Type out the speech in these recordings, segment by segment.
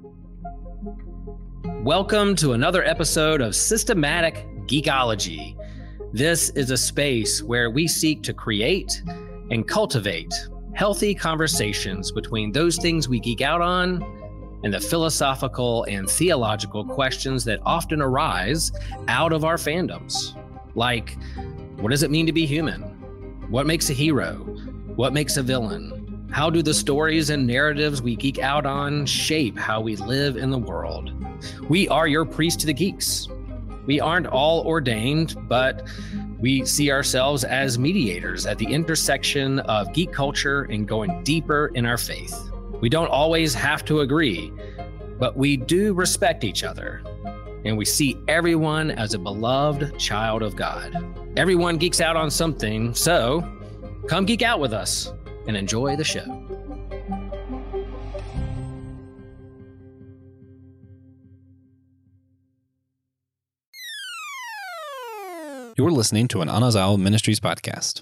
Welcome to another episode of Systematic Geekology. This is a space where we seek to create and cultivate healthy conversations between those things we geek out on and the philosophical and theological questions that often arise out of our fandoms. Like, what does it mean to be human? What makes a hero? What makes a villain? How do the stories and narratives we geek out on shape how we live in the world? We are your priest to the geeks. We aren't all ordained, but we see ourselves as mediators at the intersection of geek culture and going deeper in our faith. We don't always have to agree, but we do respect each other, and we see everyone as a beloved child of God. Everyone geeks out on something, so come geek out with us and enjoy the show. You're listening to an Anazao Ministries podcast.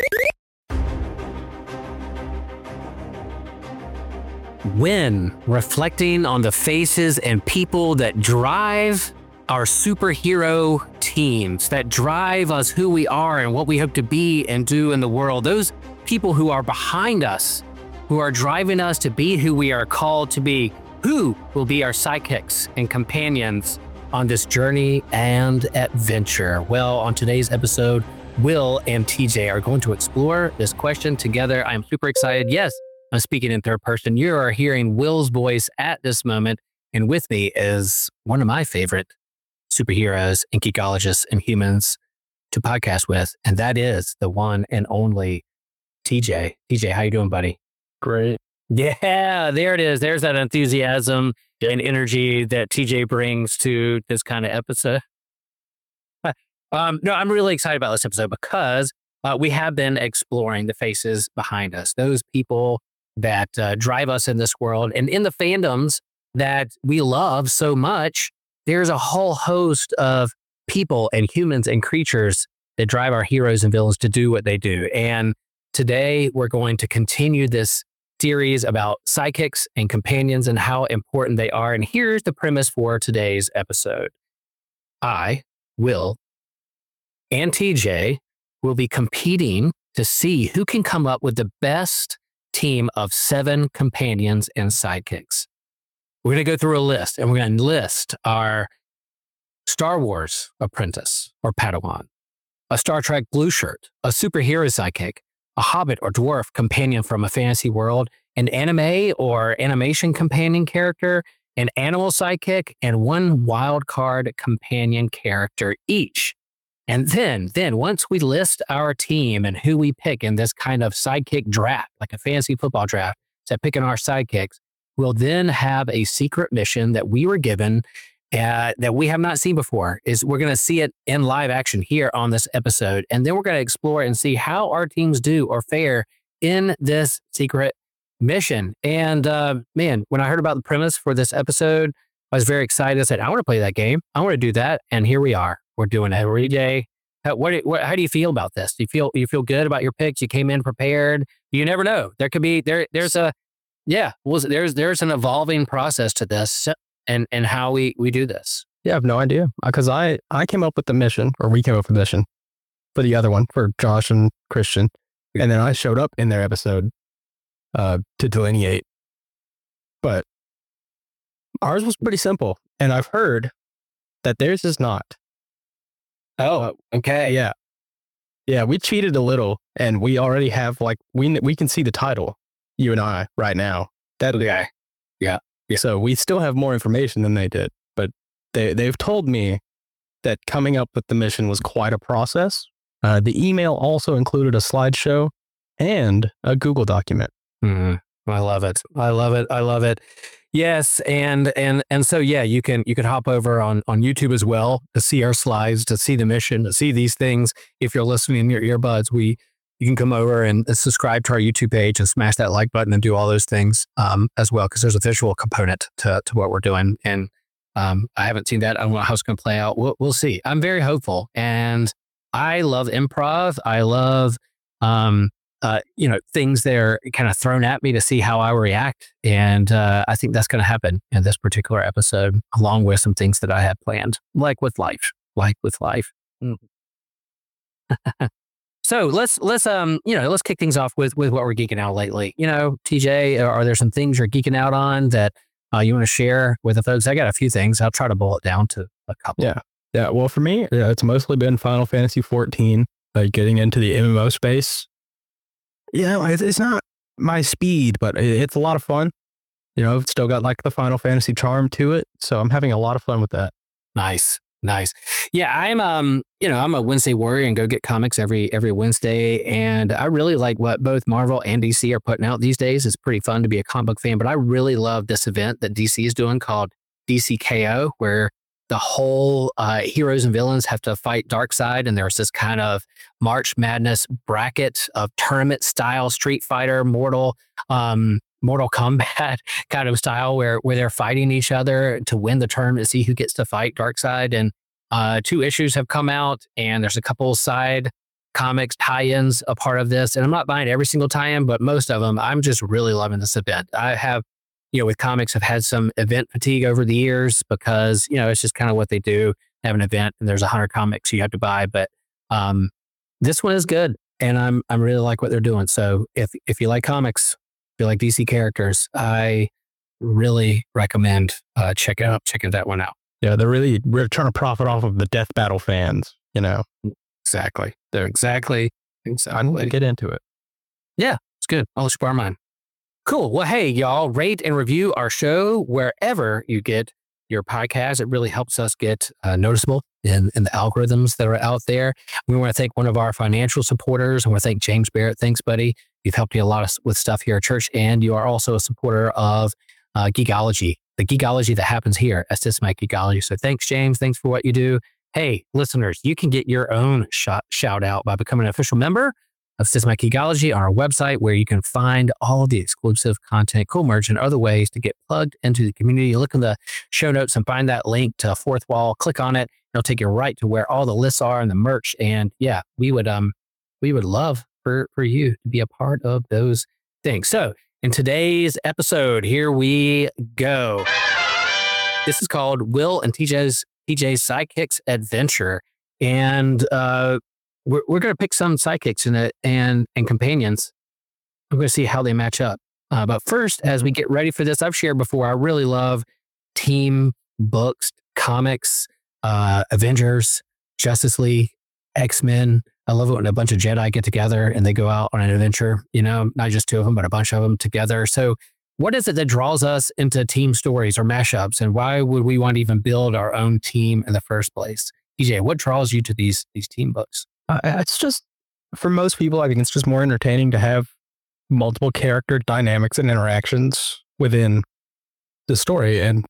When reflecting on the faces and people that drive our superhero teams, that drive us who we are and what we hope to be and do in the world, those people who are behind us, who are driving us to be who we are called to be, who will be our sidekicks and companions on this journey and adventure? Well, on today's episode, Will and TJ are going to explore this question together. I'm super excited. Yes, I'm speaking in third person. You are hearing Will's voice at this moment, and with me is one of my favorite superheroes and geekologists and humans to podcast with, and that is the one and only TJ. TJ, how you doing, buddy? Great. Yeah, there it is. There's that enthusiasm and energy that TJ brings to this kind of episode. No, I'm really excited about this episode because we have been exploring the faces behind us, those people that drive us in this world. And in the fandoms that we love so much, there's a whole host of people and humans and creatures that drive our heroes and villains to do what they do. And today we're going to continue this series about sidekicks and companions and how important they are. And here's the premise for today's episode. I, Will, and TJ will be competing to see who can come up with the best team of 7 companions and sidekicks. We're going to go through a list, and we're going to list our Star Wars apprentice or Padawan, a Star Trek blue shirt, a superhero sidekick, a hobbit or dwarf companion from a fantasy world, an anime or animation companion character, an animal sidekick, and one wild card companion character each. And then once we list our team and who we pick in this kind of sidekick draft, like a fantasy football draft, so picking our sidekicks, we'll then have a secret mission that we were given that we have not seen before. We're going to see it in live action here on this episode. And then we're going to explore and see how our teams do or fare in this secret mission. And man, when I heard about the premise for this episode, I was very excited. I said, I want to play that game. I want to do that. And here we are. We're doing it every day. How do you feel about this? Do you feel good about your picks? You came in prepared. You never know. There could be there's an evolving process to this and how we do this. Yeah, I have no idea because I came up with the mission, or we came up with the mission for the other one for Josh and Christian, and then I showed up in their episode to delineate. But ours was pretty simple, and I've heard that theirs is not. Oh, okay. Yeah, we cheated a little, and we already have we can see the title, you and I, right now. Yeah. So we still have more information than they did, but they've told me that coming up with the mission was quite a process. The email also included a slideshow and a Google document. I love it. Yes, and so yeah, you can hop over on YouTube as well to see our slides, to see the mission, to see these things. If you're listening in your earbuds, you can come over and subscribe to our YouTube page and smash that like button and do all those things as well, because there's a visual component to what we're doing. And I haven't seen that. I don't know how it's going to play out. We'll see. I'm very hopeful, and I love improv. I love things that are kind of thrown at me to see how I react. And I think that's going to happen in this particular episode, along with some things that I have planned, like with life. Mm. So let's kick things off with what we're geeking out lately. TJ, are there some things you're geeking out on that you want to share with the folks? I got a few things. I'll try to boil it down to a couple. Yeah. Well, for me, it's mostly been Final Fantasy 14, getting into the MMO space. It's not my speed, but it's a lot of fun. It's still got like the Final Fantasy charm to it. So I'm having a lot of fun with that. Nice. Yeah, I'm a Wednesday warrior and go get comics every Wednesday. And I really like what both Marvel and DC are putting out these days. It's pretty fun to be a comic book fan, but I really love this event that DC is doing called DCKO, where the whole heroes and villains have to fight Darkseid. And there's this kind of March Madness bracket of tournament style Street Fighter, Mortal Kombat kind of style where they're fighting each other to win the tournament to see who gets to fight Darkseid. And 2 issues have come out, and there's a couple side comics tie-ins a part of this. And I'm not buying every single tie-in, but most of them. I'm just really loving this event. I have, with comics, I've had some event fatigue over the years because, it's just kind of what they do. They have an event and there's 100 comics you have to buy. But this one is good, and I'm really like what they're doing. So if you like comics, if you like DC characters, I really recommend checking that one out. Yeah, we're trying to profit off of the Death Battle fans, Exactly. They're exactly. I'm going to get into it. Yeah, it's good. I'll let you borrow mine. Cool. Well, hey, y'all, rate and review our show wherever you get your podcast. It really helps us get noticeable in the algorithms that are out there. We want to thank one of our financial supporters. I want to thank James Barrett. Thanks, buddy. You've helped me a lot with stuff here at church, and you are also a supporter of Geekology, the Geekology that happens here at Systematic Geekology. So thanks, James. Thanks for what you do. Hey, listeners, you can get your own shout out by becoming an official member of Systematic Geekology on our website, where you can find all of the exclusive content, cool merch, and other ways to get plugged into the community. Look in the show notes and find that link to Fourth Wall. Click on it. It'll take you right to where all the lists are and the merch. And yeah, we would love for you to be a part of those things. So in today's episode, here we go. This is called Will and TJ's Sidekicks Adventure. And we're going to pick some sidekicks in it and companions. We're going to see how they match up. But first, as we get ready for this, I've shared before, I really love team books, comics, Avengers, Justice League, X-Men. I love it when a bunch of Jedi get together and they go out on an adventure, not just 2 of them, but a bunch of them together. So what is it that draws us into team stories or mashups? And why would we want to even build our own team in the first place? TJ, what draws you to these team books? It's just, for most people, I think it's just more entertaining to have multiple character dynamics and interactions within the story. And,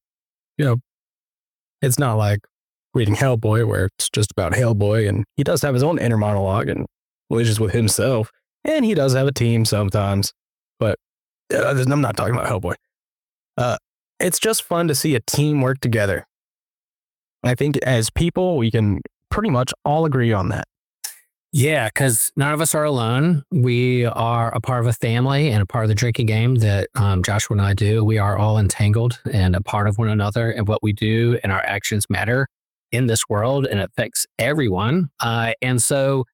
it's not like reading Hellboy, where it's just about Hellboy, and he does have his own inner monologue and collisions with himself, and he does have a team sometimes, but I'm not talking about Hellboy. It's just fun to see a team work together. I think as people, we can pretty much all agree on that. Yeah, because none of us are alone. We are a part of a family and a part of the drinking game that Joshua and I do. We are all entangled and a part of one another, and what we do and our actions matter in this world, and it affects everyone. And so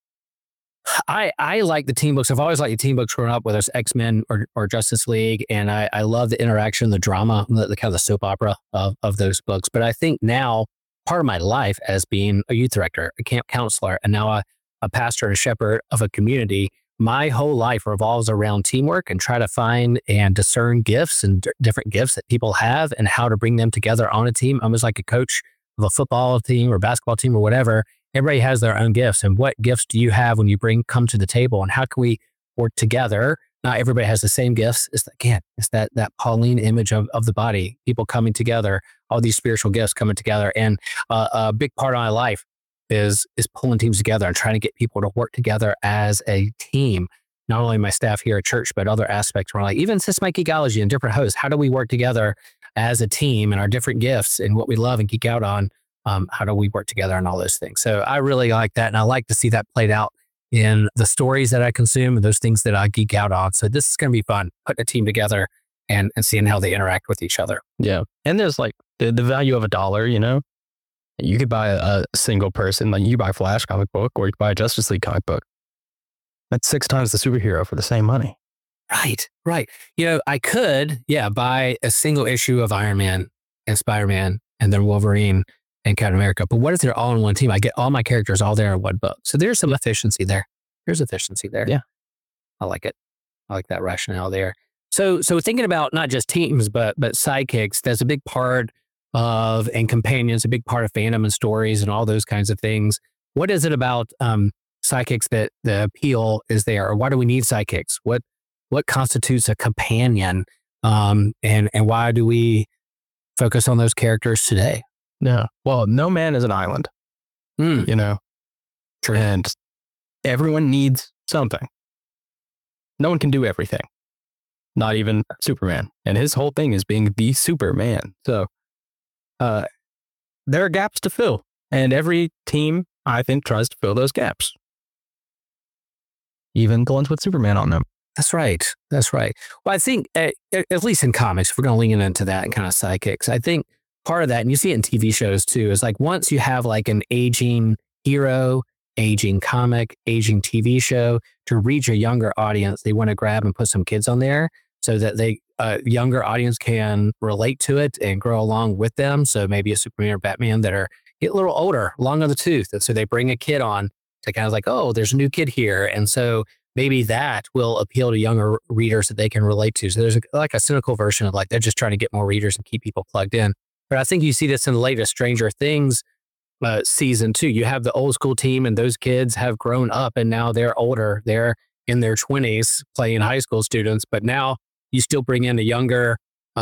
I like the team books. I've always liked the team books growing up, whether it's X-Men or Justice League. And I love the interaction, the drama, the kind of the soap opera of those books. But I think now part of my life as being a youth director, a camp counselor, and now a pastor and shepherd of a community, my whole life revolves around teamwork and try to find and discern gifts and different gifts that people have and how to bring them together on a team. I'm almost like a coach of a football team or basketball team or whatever. Everybody has their own gifts. And what gifts do you have when you come to the table, and how can we work together? Not everybody has the same gifts. It's that Pauline image of the body, people coming together, all these spiritual gifts coming together. And a big part of my life is pulling teams together and trying to get people to work together as a team. Not only my staff here at church, but other aspects where, like, even Systematic Geekology and different hosts, how do we work together as a team and our different gifts and what we love and geek out on? How do we work together on all those things? So I really like that. And I like to see that played out in the stories that I consume and those things that I geek out on. So this is going to be fun, putting a team together and seeing how they interact with each other. Yeah. And there's like the value of $1, you know? You could buy a single person, like you buy a Flash comic book or you buy a Justice League comic book. That's 6 times the superhero for the same money. Right. You know, I could, buy a single issue of Iron Man and Spider-Man and then Wolverine and Captain America. But what if they're all in one team? I get all my characters all there in one book. So there's some efficiency there. Yeah. I like it. I like that rationale there. So thinking about not just teams, but sidekicks, that's a big part of, and companions, a big part of fandom and stories and all those kinds of things. What is it about sidekicks that the appeal is there? Or why do we need sidekicks? What constitutes a companion? And why do we focus on those characters today? Yeah. Well, no man is an island, you know? True. And everyone needs something. No one can do everything. Not even Superman. And his whole thing is being the Superman. So there are gaps to fill. And every team, I think, tries to fill those gaps. Even the ones with Superman on them. That's right. Well, I think, at least in comics, if we're going to lean into that and kind of sidekicks, I think part of that, and you see it in TV shows too, is like once you have like an aging hero, aging comic, aging TV show, to reach a younger audience, they want to grab and put some kids on there so that they younger audience can relate to it and grow along with them. So maybe a Superman or Batman that get a little older, long on the tooth. And so they bring a kid on to kind of like, oh, there's a new kid here. And so maybe that will appeal to younger readers that they can relate to. So there's like a cynical version of like, they're just trying to get more readers and keep people plugged in. But I think you see this in the latest Stranger Things season too. You have the old school team and those kids have grown up and now they're older. They're in their 20s playing high school students, but now you still bring in a younger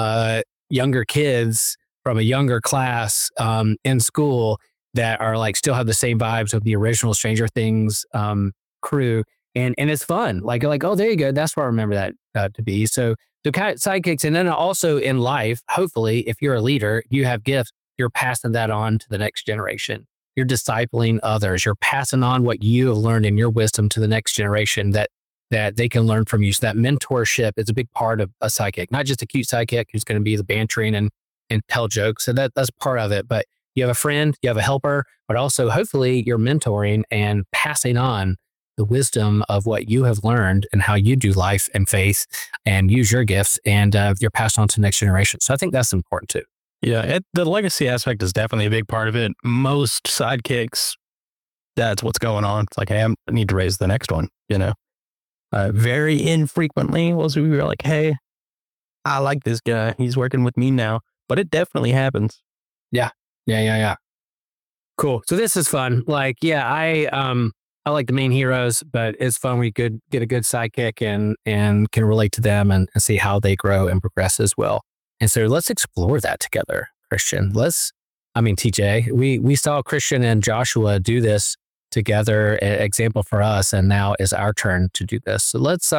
kids from a younger class in school that are like, still have the same vibes of the original Stranger Things crew. And it's fun. Like, oh, there you go. That's what I remember that to be. So kind of sidekicks. And then also in life, hopefully, if you're a leader, you have gifts, you're passing that on to the next generation. You're discipling others. You're passing on what you have learned in your wisdom to the next generation that they can learn from you. So that mentorship is a big part of a sidekick, not just a cute sidekick who's going to be the bantering and tell jokes. So that's part of it. But you have a friend, you have a helper, but also hopefully you're mentoring and passing on the wisdom of what you have learned and how you do life and faith and use your gifts, and you're passed on to the next generation. So I think that's important too. Yeah, the legacy aspect is definitely a big part of it. Most sidekicks, that's what's going on. It's like, hey, I need to raise the next one, you know? Very infrequently will we be like, hey, I like this guy. He's working with me now. But it definitely happens. Yeah. Cool. So this is fun. Like, I like the main heroes, but it's fun. We could get a good sidekick and can relate to them and see how they grow and progress as well. And so let's explore that together, Christian. TJ, we saw Christian and Joshua do this together, an example for us, and now is our turn to do this. So let's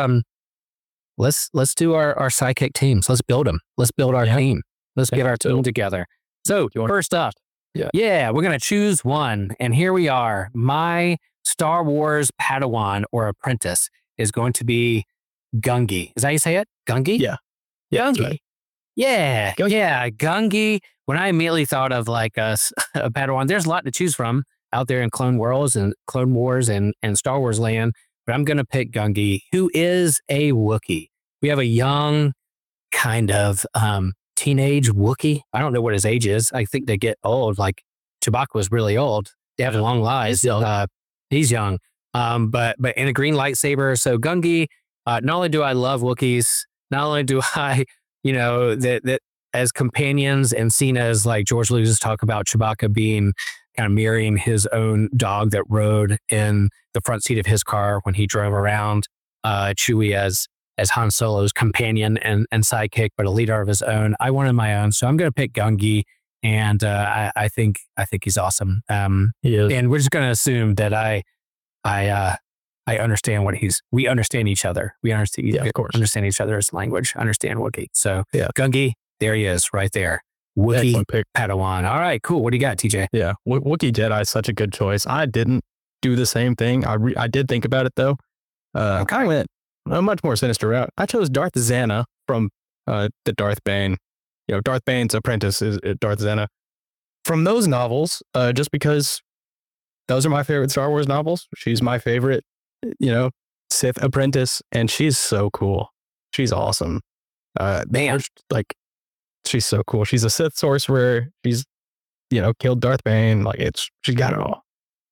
do our sidekick teams. Let's build them. Let's build our team. Let's get our team together. So first up, we're going to choose one. And here we are. My Star Wars Padawan or apprentice is going to be Gungi. Is that how you say it? Gungi? Yeah. Gungi. Right. Yeah. Gungi. When I immediately thought of like a Padawan, there's a lot to choose from out there in Clone Wars and Star Wars land, but I'm going to pick Gungi, who is a Wookiee. We have a young kind of teenage Wookiee. I don't know what his age is. I think they get old. Like Chewbacca was really old. They have long lives. He's young, but in a green lightsaber. So Gungi, not only do I love Wookiees, not only do I, that as companions and seen as like George Lucas talk about Chewbacca being kind of mirroring his own dog that rode in the front seat of his car when he drove around, Chewie as Han Solo's companion and sidekick, but a leader of his own. I wanted my own, so I'm going to pick Gungi. And I think he's awesome. He is. And we're just going to assume that I understand we understand each other. We understand, of course. Understand each other's language. Understand Wookiee. So Gungi, there he is, right there. Wookiee Padawan. All right, cool. What do you got, TJ? Yeah, Wookiee Jedi is such a good choice. I didn't do the same thing. I did think about it though. I kind of went a much more sinister route. I chose Darth Zana from the Darth Bane. Darth Bane's apprentice is Darth Zana. From those novels, just because those are my favorite Star Wars novels. She's my favorite, Sith apprentice, and she's so cool. She's awesome. Man, she's so cool. She's a Sith sorcerer. She's, killed Darth Bane. She's got it all.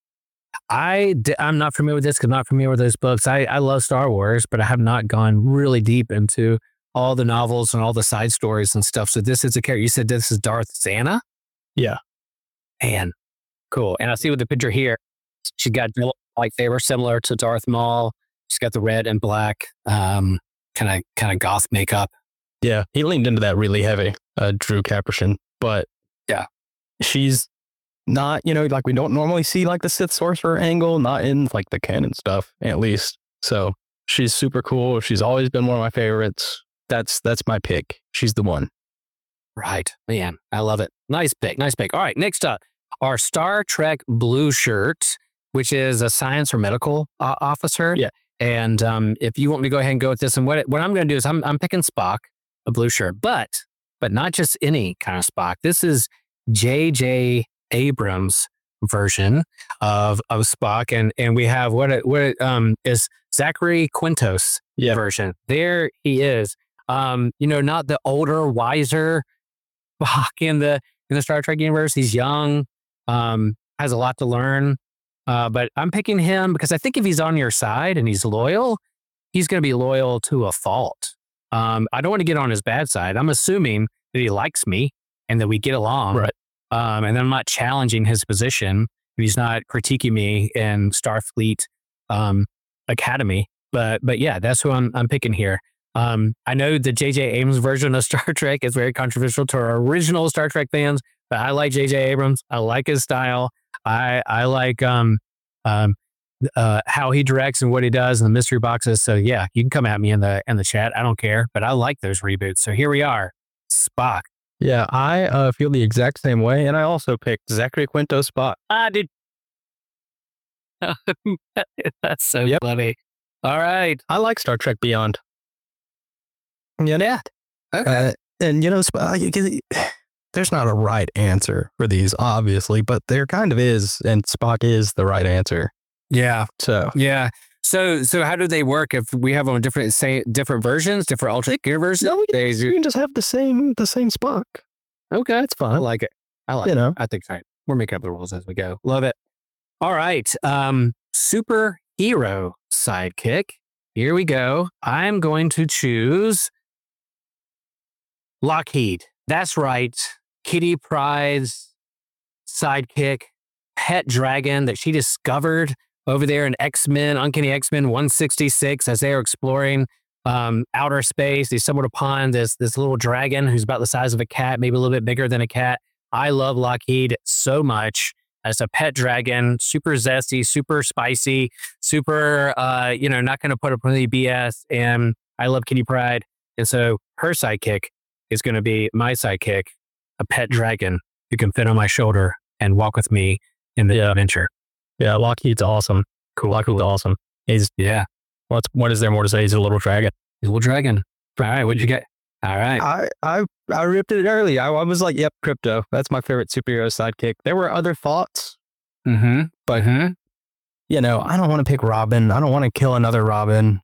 I'm not familiar with this because I'm not familiar with those books. I love Star Wars, but I have not gone really deep into all the novels and all the side stories and stuff. So this is a character. You said this is Darth Zana? Yeah. Man, cool. And I see with the picture here, she's got lightsaber similar to Darth Maul. She's got the red and black kind of goth makeup. Yeah, he leaned into that really heavy, Drew Capricorn. But yeah, she's not, we don't normally see the Sith sorcerer angle, not in the canon stuff, at least. So she's super cool. She's always been one of my favorites. That's my pick. She's the one. Right. Man, I love it. Nice pick. All right, next up, our Star Trek blue shirt, which is a science or medical officer. Yeah. And if you want me to go ahead and go with this, and what I'm going to do is I'm picking Spock, a blue shirt, but not just any kind of Spock. This is J.J. Abrams' version of Spock, and we have what is Zachary Quintos version. There he is. Not the older, wiser Spock in the Star Trek universe. He's young, has a lot to learn. But I'm picking him because I think if he's on your side and he's loyal, he's going to be loyal to a fault. I don't want to get on his bad side. I'm assuming that he likes me and that we get along. Right. And I'm not challenging his position. He's not critiquing me in Starfleet Academy. But yeah, that's who I'm picking here. I know the J.J. Abrams version of Star Trek is very controversial to our original Star Trek fans, but I like J.J. Abrams. I like his style. I like how he directs and what he does in the mystery boxes. So yeah, you can come at me in the chat. I don't care, but I like those reboots. So here we are, Spock. Yeah, I feel the exact same way, and I also picked Zachary Quinto Spock. I did. That's so funny. All right, I like Star Trek Beyond. Yeah. Okay. And there's not a right answer for these, obviously, but there kind of is, and Spock is the right answer. Yeah. So yeah. So how do they work if we have them different versions, different alternate universes? No, you can just have the same Spock. Okay, it's fun. I like it. I think right. We're making up the rules as we go. Love it. All right. Superhero sidekick. Here we go. I'm going to choose Lockheed. That's right. Kitty Pryde's sidekick, pet dragon that she discovered over there in X-Men, Uncanny X-Men 166, as they are exploring outer space. They stumbled upon this little dragon who's about the size of a cat, maybe a little bit bigger than a cat. I love Lockheed so much as a pet dragon, super zesty, super spicy, super, not going to put up with any BS. And I love Kitty Pryde. And so her sidekick is going to be my sidekick, a pet dragon who can fit on my shoulder and walk with me in the adventure. Yeah, Lockheed's awesome. Cool. Lockheed's awesome. What is there more to say? He's a little dragon. He's a little dragon. All right, what'd you get? All right. I ripped it early. I was like, yep, Crypto. That's my favorite superhero sidekick. There were other thoughts. But, I don't want to pick Robin. I don't want to kill another Robin.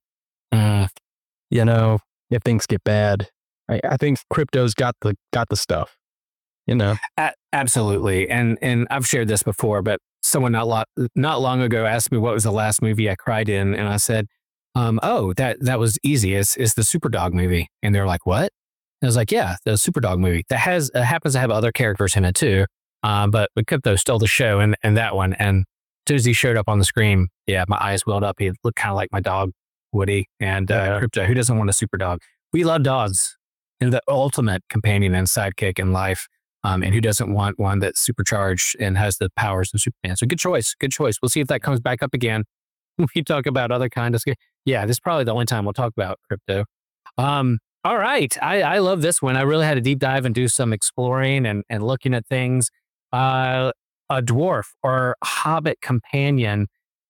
If things get bad. I think Crypto's got the stuff. Absolutely. And I've shared this before, but someone not long ago asked me what was the last movie I cried in, and I said, that was easy. It's the Superdog movie. And they're like, what? And I was like, yeah, the Superdog movie that happens to have other characters in it too. But Crypto stole the show and that one. And as soon as he showed up on the screen, yeah, my eyes welled up. He looked kind of like my dog, Woody. And Crypto, who doesn't want a super dog? We love dogs. The ultimate companion and sidekick in life. And who doesn't want one that's supercharged and has the powers of Superman? So good choice. We'll see if that comes back up again. We talk about other kind of. Yeah, this is probably the only time we'll talk about Crypto. All right. I love this one. I really had to deep dive and do some exploring and looking at things. A dwarf or hobbit companion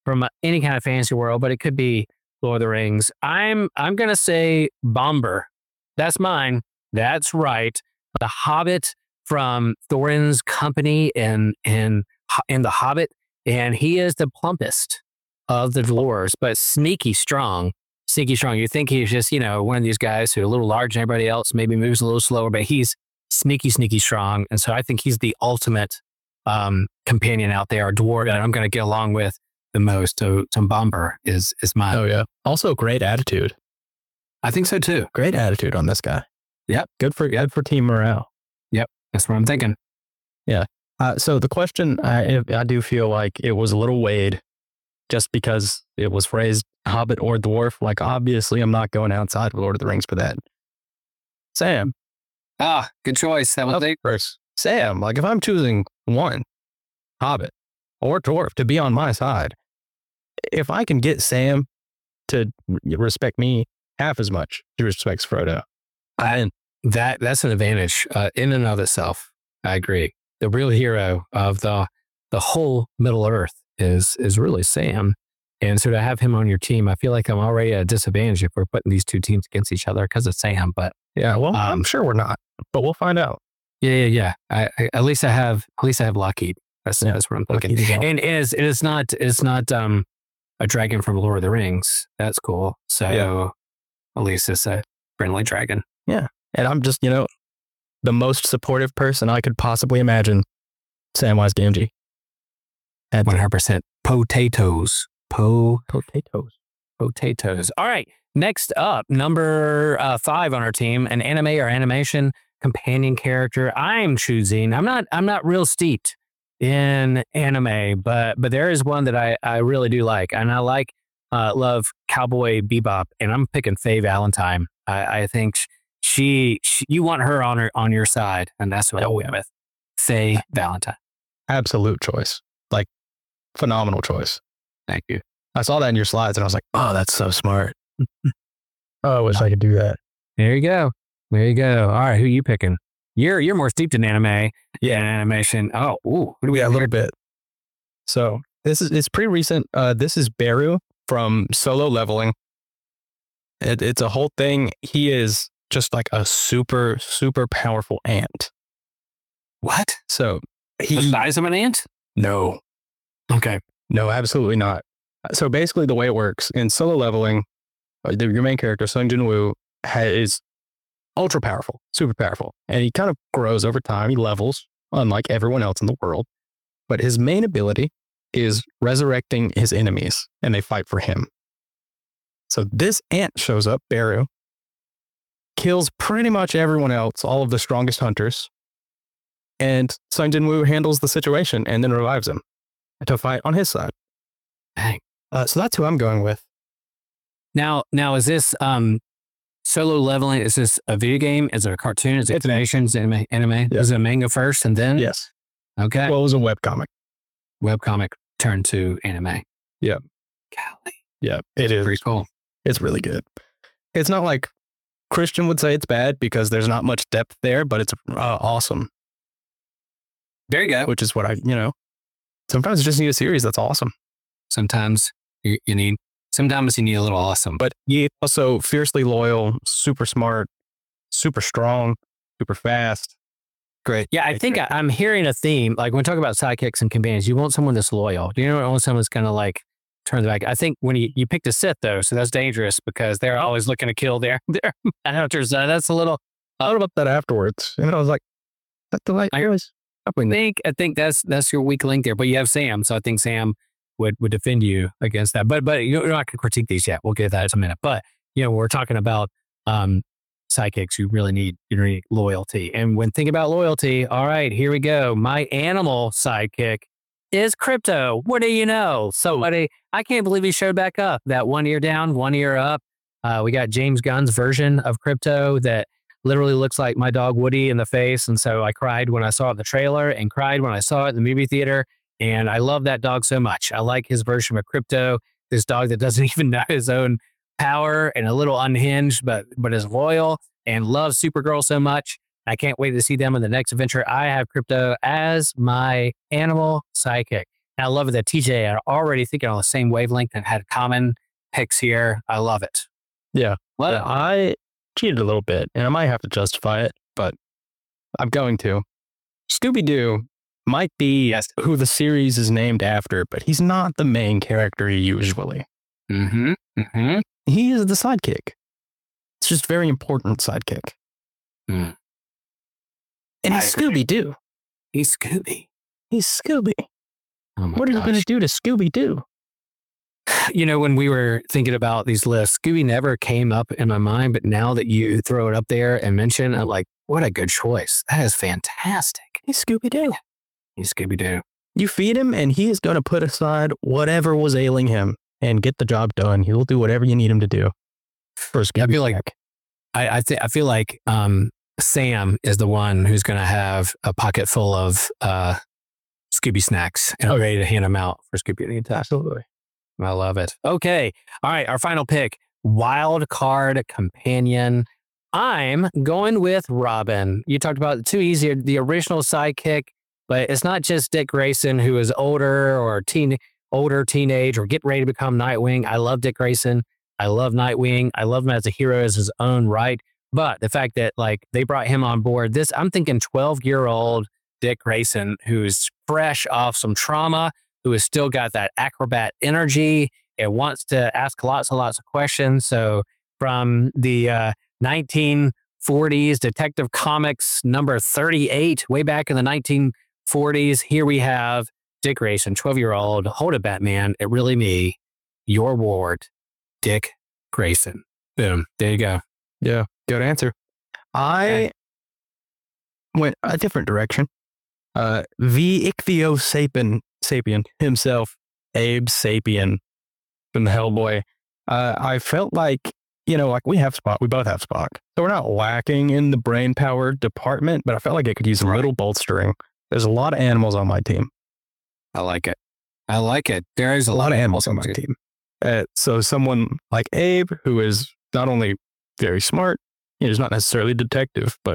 from any kind of fantasy world, but it could be Lord of the Rings. I'm gonna say Bomber. That's mine. That's right. The Hobbit from Thorin's company in The Hobbit, and he is the plumpest of the dwarves, but sneaky strong. Sneaky strong. You think he's just, one of these guys who are a little larger than everybody else, maybe moves a little slower, but he's sneaky strong. And so I think he's the ultimate companion out there, a dwarf that I'm going to get along with the most. So Bomber is mine. Oh, yeah. Also, great attitude. I think so too. Great attitude on this guy. Yep. Good for team morale. Yep. That's what I'm thinking. Yeah. So the question, I do feel like it was a little weighed just because it was phrased Hobbit or dwarf. Like, obviously, I'm not going outside of Lord of the Rings for that. Sam. Good choice. That was first. Sam, like if I'm choosing one, Hobbit or dwarf to be on my side, if I can get Sam to respect me half as much as he respects Frodo, that's an advantage in and of itself. I agree. The real hero of the whole Middle Earth is really Sam. And so to have him on your team, I feel like I'm already at a disadvantage if we're putting these two teams against each other because of Sam. But yeah, well, I'm sure we're not, but we'll find out. Yeah. At least I have Lockheed. That's what I'm thinking. And it's not a dragon from Lord of the Rings. That's cool. So at least it's a friendly dragon. Yeah. And I'm just, the most supportive person I could possibly imagine. Samwise Gamgee. 100% potatoes. Potatoes. All right. Next up, number 5 on our team, an anime or animation companion character. I'm not real steeped in anime, but there is one that I really do like. And I love Cowboy Bebop, and I'm picking Faye Valentine. I think you want her on your side, and that's what I went with. Faye Valentine. Absolute choice. Like, phenomenal choice. Thank you. I saw that in your slides, and I was like, oh, that's so smart. I wish I could do that. There you go. All right, who are you picking? You're more steeped in anime and animation. Oh, ooh. A little bit. So it's pretty recent. This is Beru from Solo Leveling. It's a whole thing. He is just like a super, super powerful ant. What? So the size of an ant? No. Okay. No, absolutely not. So basically the way it works in Solo Leveling, your main character, Sung Jin-woo, is ultra powerful, super powerful. And he kind of grows over time. He levels, unlike everyone else in the world. But his main ability is resurrecting his enemies, and they fight for him. So this ant shows up, Beru, kills pretty much everyone else, all of the strongest hunters. And Sung Jin-woo handles the situation and then revives him to fight on his side. Dang. So that's who I'm going with. Now is this Solo Leveling? Is this a video game? Is it a cartoon? Is it animation? Is it anime? Yeah. Is it a manga first and then? Yes. Okay. Well, it was a webcomic. Webcomic turned to anime. Yeah. Golly. Yeah, it is. Pretty cool. It's really good. It's not like Christian would say it's bad because there's not much depth there, but it's awesome. There you go. Which is what sometimes you just need a series that's awesome. Sometimes you need a little awesome. But he also fiercely loyal, super smart, super strong, super fast. Great. Yeah, I think I'm hearing a theme. Like when we talk about sidekicks and companions, you want someone that's loyal. Do you know, want someone that's going to like turn the back? I think when you picked a Sith though, so that's dangerous because they're always looking to kill their hunters. That's a little. I thought about that afterwards, and I was like, "That's the right choice." I think that's your weak link there. But you have Sam, so I think Sam would defend you against that. But you're not going to critique these yet. We'll get to that in a minute. But when we're talking about sidekicks, you really need loyalty. And when thinking about loyalty, all right, here we go. My animal sidekick is Crypto. What do you know? Somebody, I can't believe he showed back up. That 1 ear down, 1 ear up. We got James Gunn's version of Crypto that literally looks like my dog Woody in the face. And so I cried when I saw it in the trailer and cried when I saw it in the movie theater. And I love that dog so much. I like his version of Crypto, this dog that doesn't even know his own power and a little unhinged, but is loyal and loves Supergirl so much. I can't wait to see them in the next adventure. I have Crypto as my animal sidekick. And I love it that TJ are already thinking on the same wavelength and had common picks here. I love it. Yeah. What? I cheated a little bit, and I might have to justify it, but I'm going to. Scooby-Doo might be who the series is named after, but he's not the main character usually. Mm-hmm. Mm-hmm. He is the sidekick. It's just very important sidekick. Mm. And he's Scooby-Doo. He's Scooby. He's Scooby. Oh my What are you gosh. going to do to Scooby-Doo? You know, when we were thinking about these lists, Scooby never came up in my mind, but now that you throw it up there and mention, I'm like, what a good choice. That is fantastic. He's Scooby-Doo. He's Scooby-Doo. You feed him, and he is going to put aside whatever was ailing him and get the job done. He'll do whatever you need him to do. For Scooby. Yeah, I feel like Sam is the one who's going to have a pocket full of Scooby snacks and ready to hand them out for Scooby to eat. Absolutely. I love it. Okay. All right. Our final pick, wild card companion. I'm going with Robin. You talked about too easy, the original sidekick, but it's not just Dick Grayson, who is older or teenage or getting ready to become Nightwing. I love Dick Grayson. I love Nightwing. I love him as a hero as his own right. But the fact that like they brought him on board, I'm thinking 12-year-old Dick Grayson, who's fresh off some trauma, who has still got that acrobat energy and wants to ask lots and lots of questions. So from the 1940s Detective Comics number 38, way back in the 1940s, here we have Dick Grayson, 12-year-old, hold it, Batman, it really me, your ward, Dick Grayson. Boom. There you go. Yeah, good answer. I went a different direction. The Ichthyo-sapien himself, Abe Sapien from the Hellboy. I felt like, like we have Spock, we both have Spock. So we're not lacking in the brain power department, but I felt like it could use a little bolstering. There's a lot of animals on my team. I like it. There is A lot of animals on my team. So someone like Abe, who is not only very smart, he's not necessarily a detective, but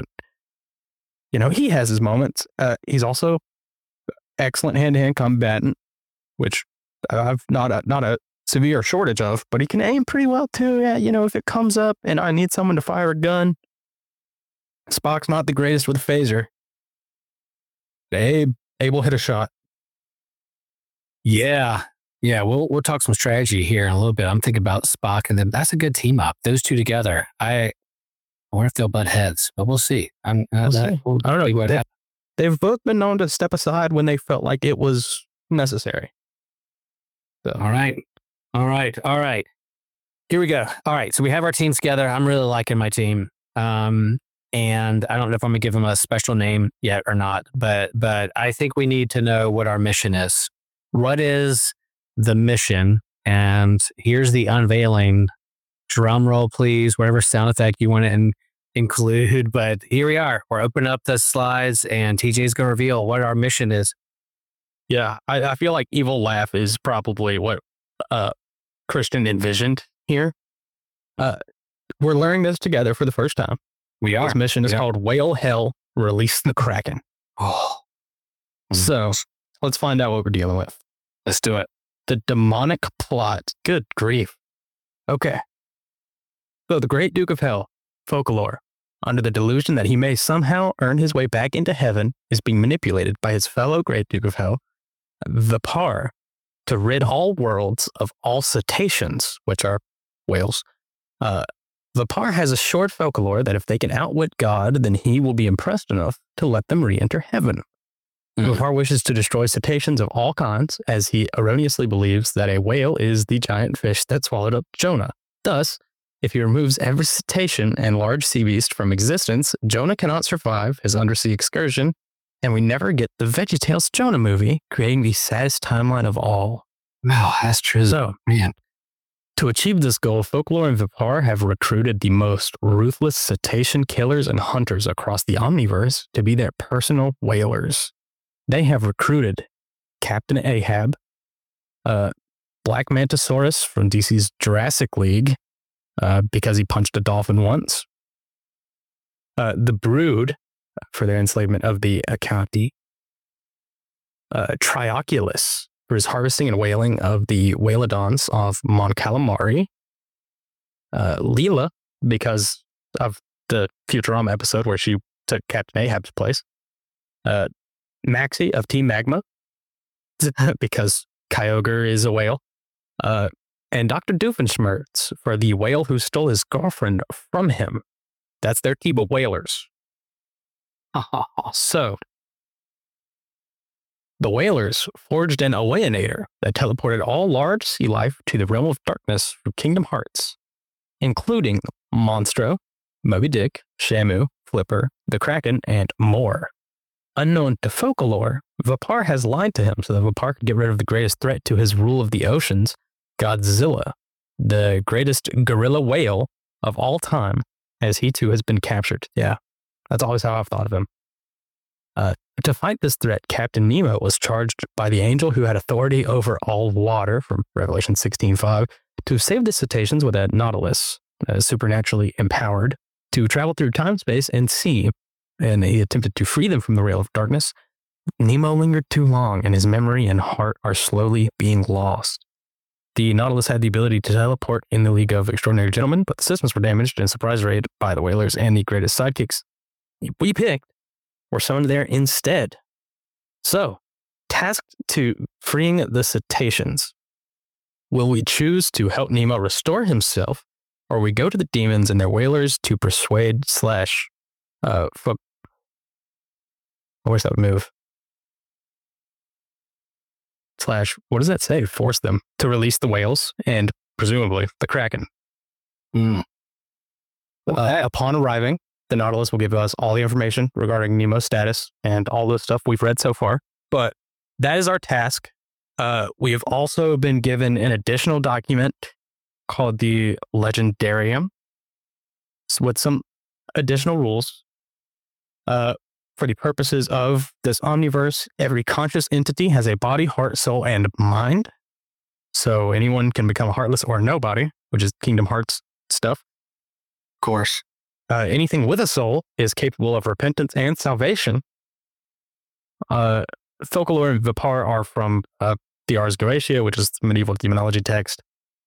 he has his moments. He's also excellent hand-to-hand combatant, which I've not a severe shortage of, but he can aim pretty well too. Yeah, if it comes up and I need someone to fire a gun, Spock's not the greatest with a phaser. Abe will hit a shot. Yeah. We'll talk some strategy here in a little bit. I'm thinking about Spock and them. That's a good team up. Those two together. I wonder if they'll butt heads, but we'll see. I don't know what happens. They've both been known to step aside when they felt like it was necessary. So. All right. Here we go. All right. So we have our teams together. I'm really liking my team. And I don't know if I'm gonna give them a special name yet or not, but I think we need to know what our mission is. What is the mission? And here's the unveiling. Drum roll, please. Whatever sound effect you want to include. But here we are. We're opening up the slides, and TJ's going to reveal what our mission is. Yeah, I feel like Evil Laugh is probably what Christian envisioned here. We're learning this together for the first time. We are. This mission is called Whale Hell, Release the Kraken. Oh. So let's find out what we're dealing with. Let's do it. The demonic plot. Good grief. Okay. So the Great Duke of Hell, Folklore, under the delusion that he may somehow earn his way back into heaven, is being manipulated by his fellow Great Duke of Hell, the Par, to rid all worlds of all cetaceans, which are whales. The Par has a short folklore that if they can outwit God, then he will be impressed enough to let them re-enter heaven. The Par wishes to destroy cetaceans of all kinds, as he erroneously believes that a whale is the giant fish that swallowed up Jonah. Thus, if he removes every cetacean and large sea beast from existence, Jonah cannot survive his undersea excursion, and we never get the VeggieTales Jonah movie, creating the saddest timeline of all. Wow, that's true. So, man, to achieve this goal, Folklore and Vipar have recruited the most ruthless cetacean killers and hunters across the Omniverse to be their personal whalers. They have recruited Captain Ahab, Black Mantisaurus from DC's Jurassic League, because he punched a dolphin once. The Brood, for their enslavement of the Acanti. Trioculus, for his harvesting and whaling of the whalodons off Mon Calamari. Leela, because of the Futurama episode where she took Captain Ahab's place. Maxie of Team Magma, because Kyogre is a whale. And Dr. Doofenshmirtz for the whale who stole his girlfriend from him. That's their team of whalers. So, the whalers forged an Awaenator that teleported all large sea life to the realm of darkness from Kingdom Hearts, including Monstro, Moby Dick, Shamu, Flipper, the Kraken, and more. Unknown to Folklore, Vapar has lied to him so that Vapar could get rid of the greatest threat to his rule of the oceans, Godzilla, the greatest gorilla whale of all time, as he too has been captured. Yeah, that's always how I've thought of him. To fight this threat, Captain Nemo was charged by the angel who had authority over all water from Revelation 16:5 to save the cetaceans with a Nautilus, supernaturally empowered, to travel through time, space, and sea. And he attempted to free them from the Rail of Darkness. Nemo lingered too long, and his memory and heart are slowly being lost. The Nautilus had the ability to teleport in the League of Extraordinary Gentlemen, but the systems were damaged in a surprise raid by the whalers, and the greatest sidekicks we picked were summoned there instead. So, tasked to freeing the cetaceans, will we choose to help Nemo restore himself, or we go to the demons and their whalers to persuade I wish that would move. What does that say? Force them to release the whales and presumably the Kraken. Upon arriving, the Nautilus will give us all the information regarding Nemo's status and all the stuff we've read so far. But that is our task. We have also been given an additional document called the Legendarium with some additional rules. For the purposes of this omniverse, every conscious entity has a body, heart, soul, and mind. So anyone can become a heartless or a nobody, which is Kingdom Hearts stuff. Of course. Anything with a soul is capable of repentance and salvation. Folklore and Vapar are from the Ars Goetia, which is the medieval demonology text.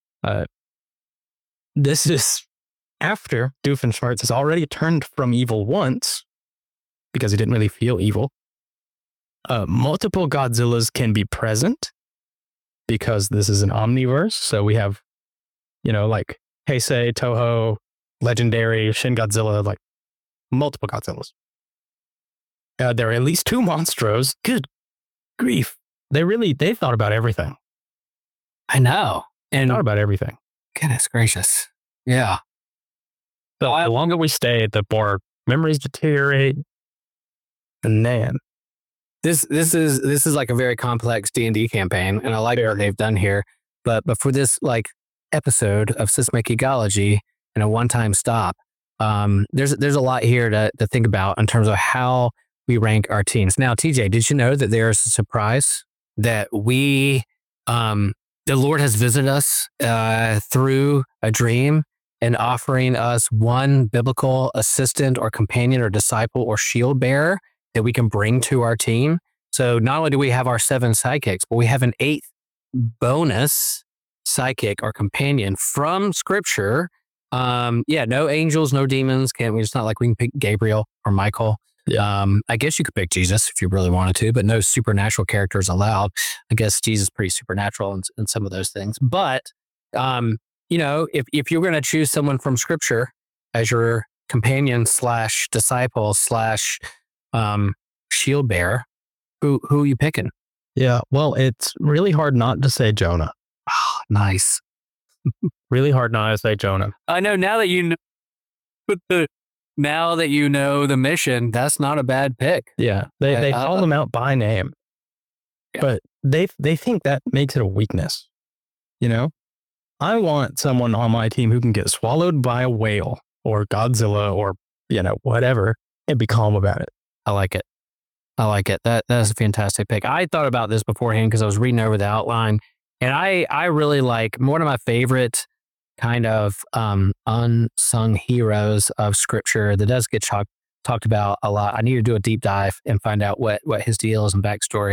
This is after Doofenshmirtz has already turned from evil once, because he didn't really feel evil. Multiple Godzillas can be present because this is an omniverse. So we have, like Heisei, Toho, Legendary, Shin Godzilla, like multiple Godzillas. There are at least 2 Monstros. Good grief. They thought about everything. I know. And thought about everything. Goodness gracious. Yeah. The longer we stay, the more memories deteriorate. And man, this is like a very complex D&D campaign, and I like what they've done here. But for this like episode of Systematic Geekology and a one-time stop, there's a lot here to think about in terms of how we rank our teams. Now, TJ, did you know that there's a surprise that the Lord has visited us through a dream and offering us one biblical assistant or companion or disciple or shield bearer that we can bring to our team. So not only do we have our 7 sidekicks, but we have an 8th bonus sidekick or companion from Scripture. No angels, no demons. It's not like we can pick Gabriel or Michael. Yeah. I guess you could pick Jesus if you really wanted to, but no supernatural characters allowed. I guess Jesus is pretty supernatural in some of those things. But, if you're going to choose someone from Scripture as your companion / disciple / shield bearer, who are you picking? Yeah, well, it's really hard not to say Jonah. Oh, nice. Really hard not to say Jonah. I know now that you know the mission, that's not a bad pick. Yeah, they call them out by name, but they think that makes it a weakness. I want someone on my team who can get swallowed by a whale or Godzilla or whatever and be calm about it. I like it. That is a fantastic pick. I thought about this beforehand because I was reading over the outline, and I really like one of my favorite kind of unsung heroes of Scripture that does get talked about a lot. I need to do a deep dive and find out what his deal is and backstory.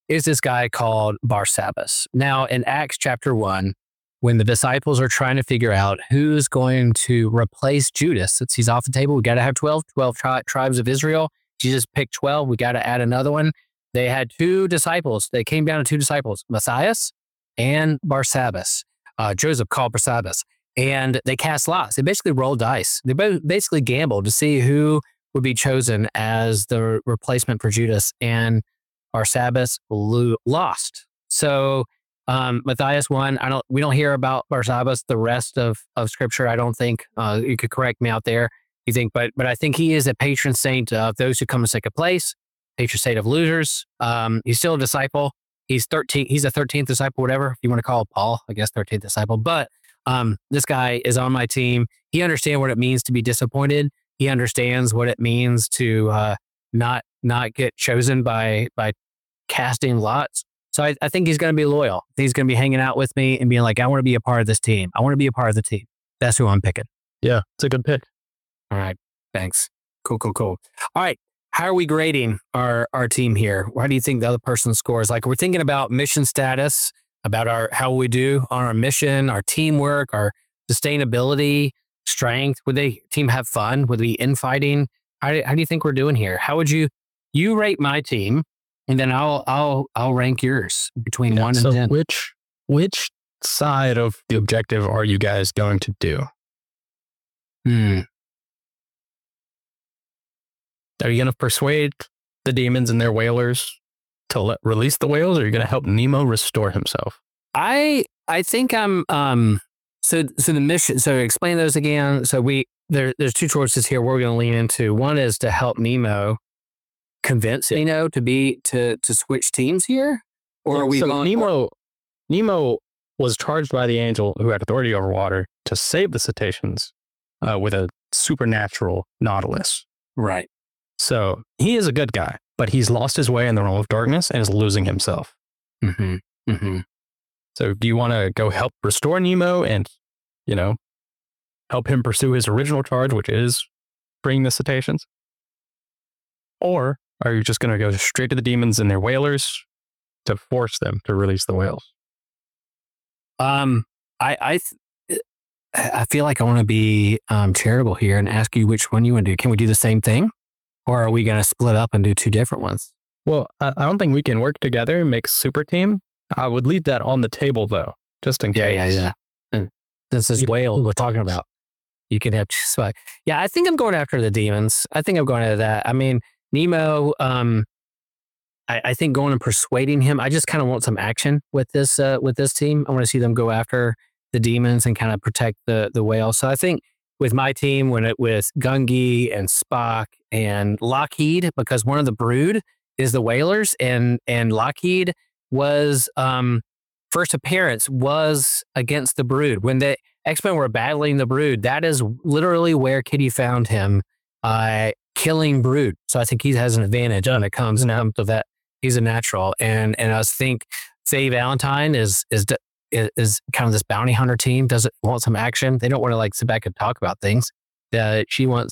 is this guy called Barsabbas. Now, in Acts chapter 1, when the disciples are trying to figure out who's going to replace Judas, since he's off the table, we got to have 12 tribes of Israel. Jesus picked 12. We got to add another one. They had two disciples. They came down to two disciples, Matthias and Barsabbas. Joseph called Barsabbas. And they cast lots. They basically rolled dice. They basically gambled to see who would be chosen as the replacement for Judas. And Barsabbas lost. So Matthias won. We don't hear about Barsabbas the rest of Scripture. I don't think. You could correct me out there. You think, but I think he is a patron saint of those who come in second place, patron saint of losers. He's still a disciple. He's 13. He's a 13th disciple, whatever if you want to call it Paul. I guess 13th disciple. But this guy is on my team. He understands what it means to be disappointed. He understands what it means to not get chosen by casting lots. So I think he's going to be loyal. He's going to be hanging out with me and being like, I want to be a part of this team. I want to be a part of the team. That's who I'm picking. Yeah, it's a good pick. All right. Thanks. Cool. All right. How are we grading our team here? How do you think the other person scores? Like, we're thinking about mission status, about how we do on our mission, our teamwork, our sustainability, strength. Would the team have fun? Would we be infighting? How do you think we're doing here? How would you rate my team, and then I'll rank yours between 1 and 10. Which side of the objective are you guys going to do? Are you going to persuade the demons and their whalers to release the whales, or are you going to help Nemo restore himself? I think I'm so the mission. So explain those again. So there's two choices here. We're going to lean into. One is to help Nemo convince Nemo to switch teams here, or are we? So Nemo was charged by the angel who had authority over water to save the cetaceans with a supernatural nautilus. Right. So he is a good guy, but he's lost his way in the realm of darkness and is losing himself. Mm-hmm. Mm-hmm. So do you want to go help restore Nemo and, help him pursue his original charge, which is freeing the cetaceans? Or are you just going to go straight to the demons and their whalers to force them to release the whales? I feel like I want to be charitable here and ask you which one you want to do. Can we do the same thing? Or are we going to split up and do two different ones? Well, I don't think we can work together and make a super team. I would leave that on the table, though, just in case. Yeah. And this is whale we're talking about. You can have... Yeah, I think I'm going after the demons. I think I'm going after that. I mean, Nemo, I think going and persuading him, I just kind of want some action with this team. I want to see them go after the demons and kind of protect the whale. So I think with my team, with Gungi and Spock and Lockheed, because one of the brood is the whalers, and Lockheed was first appearance was against the brood. When the X-Men were battling the brood, that is literally where Kitty found him, killing brood. So I think he has an advantage when it comes down to that. He's a natural, and I think Faye Valentine is kind of this bounty hunter team. Doesn't want some action. They don't want to sit back and talk about things. She wants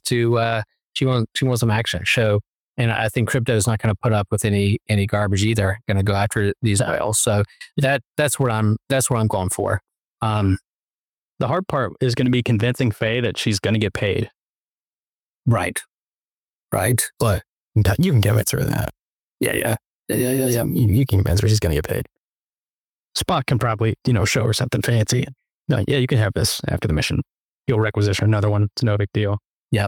some action. So, and I think Crypto is not going to put up with any garbage either. Going to go after these whales. So that's what I'm going for. The hard part is going to be convincing Faye that she's going to get paid. Right. But you can convince her of that. Yeah. You can convince her she's going to get paid. Spock can probably, show her something fancy. No, yeah, you can have this after the mission. You'll requisition another one. It's no big deal. Yeah.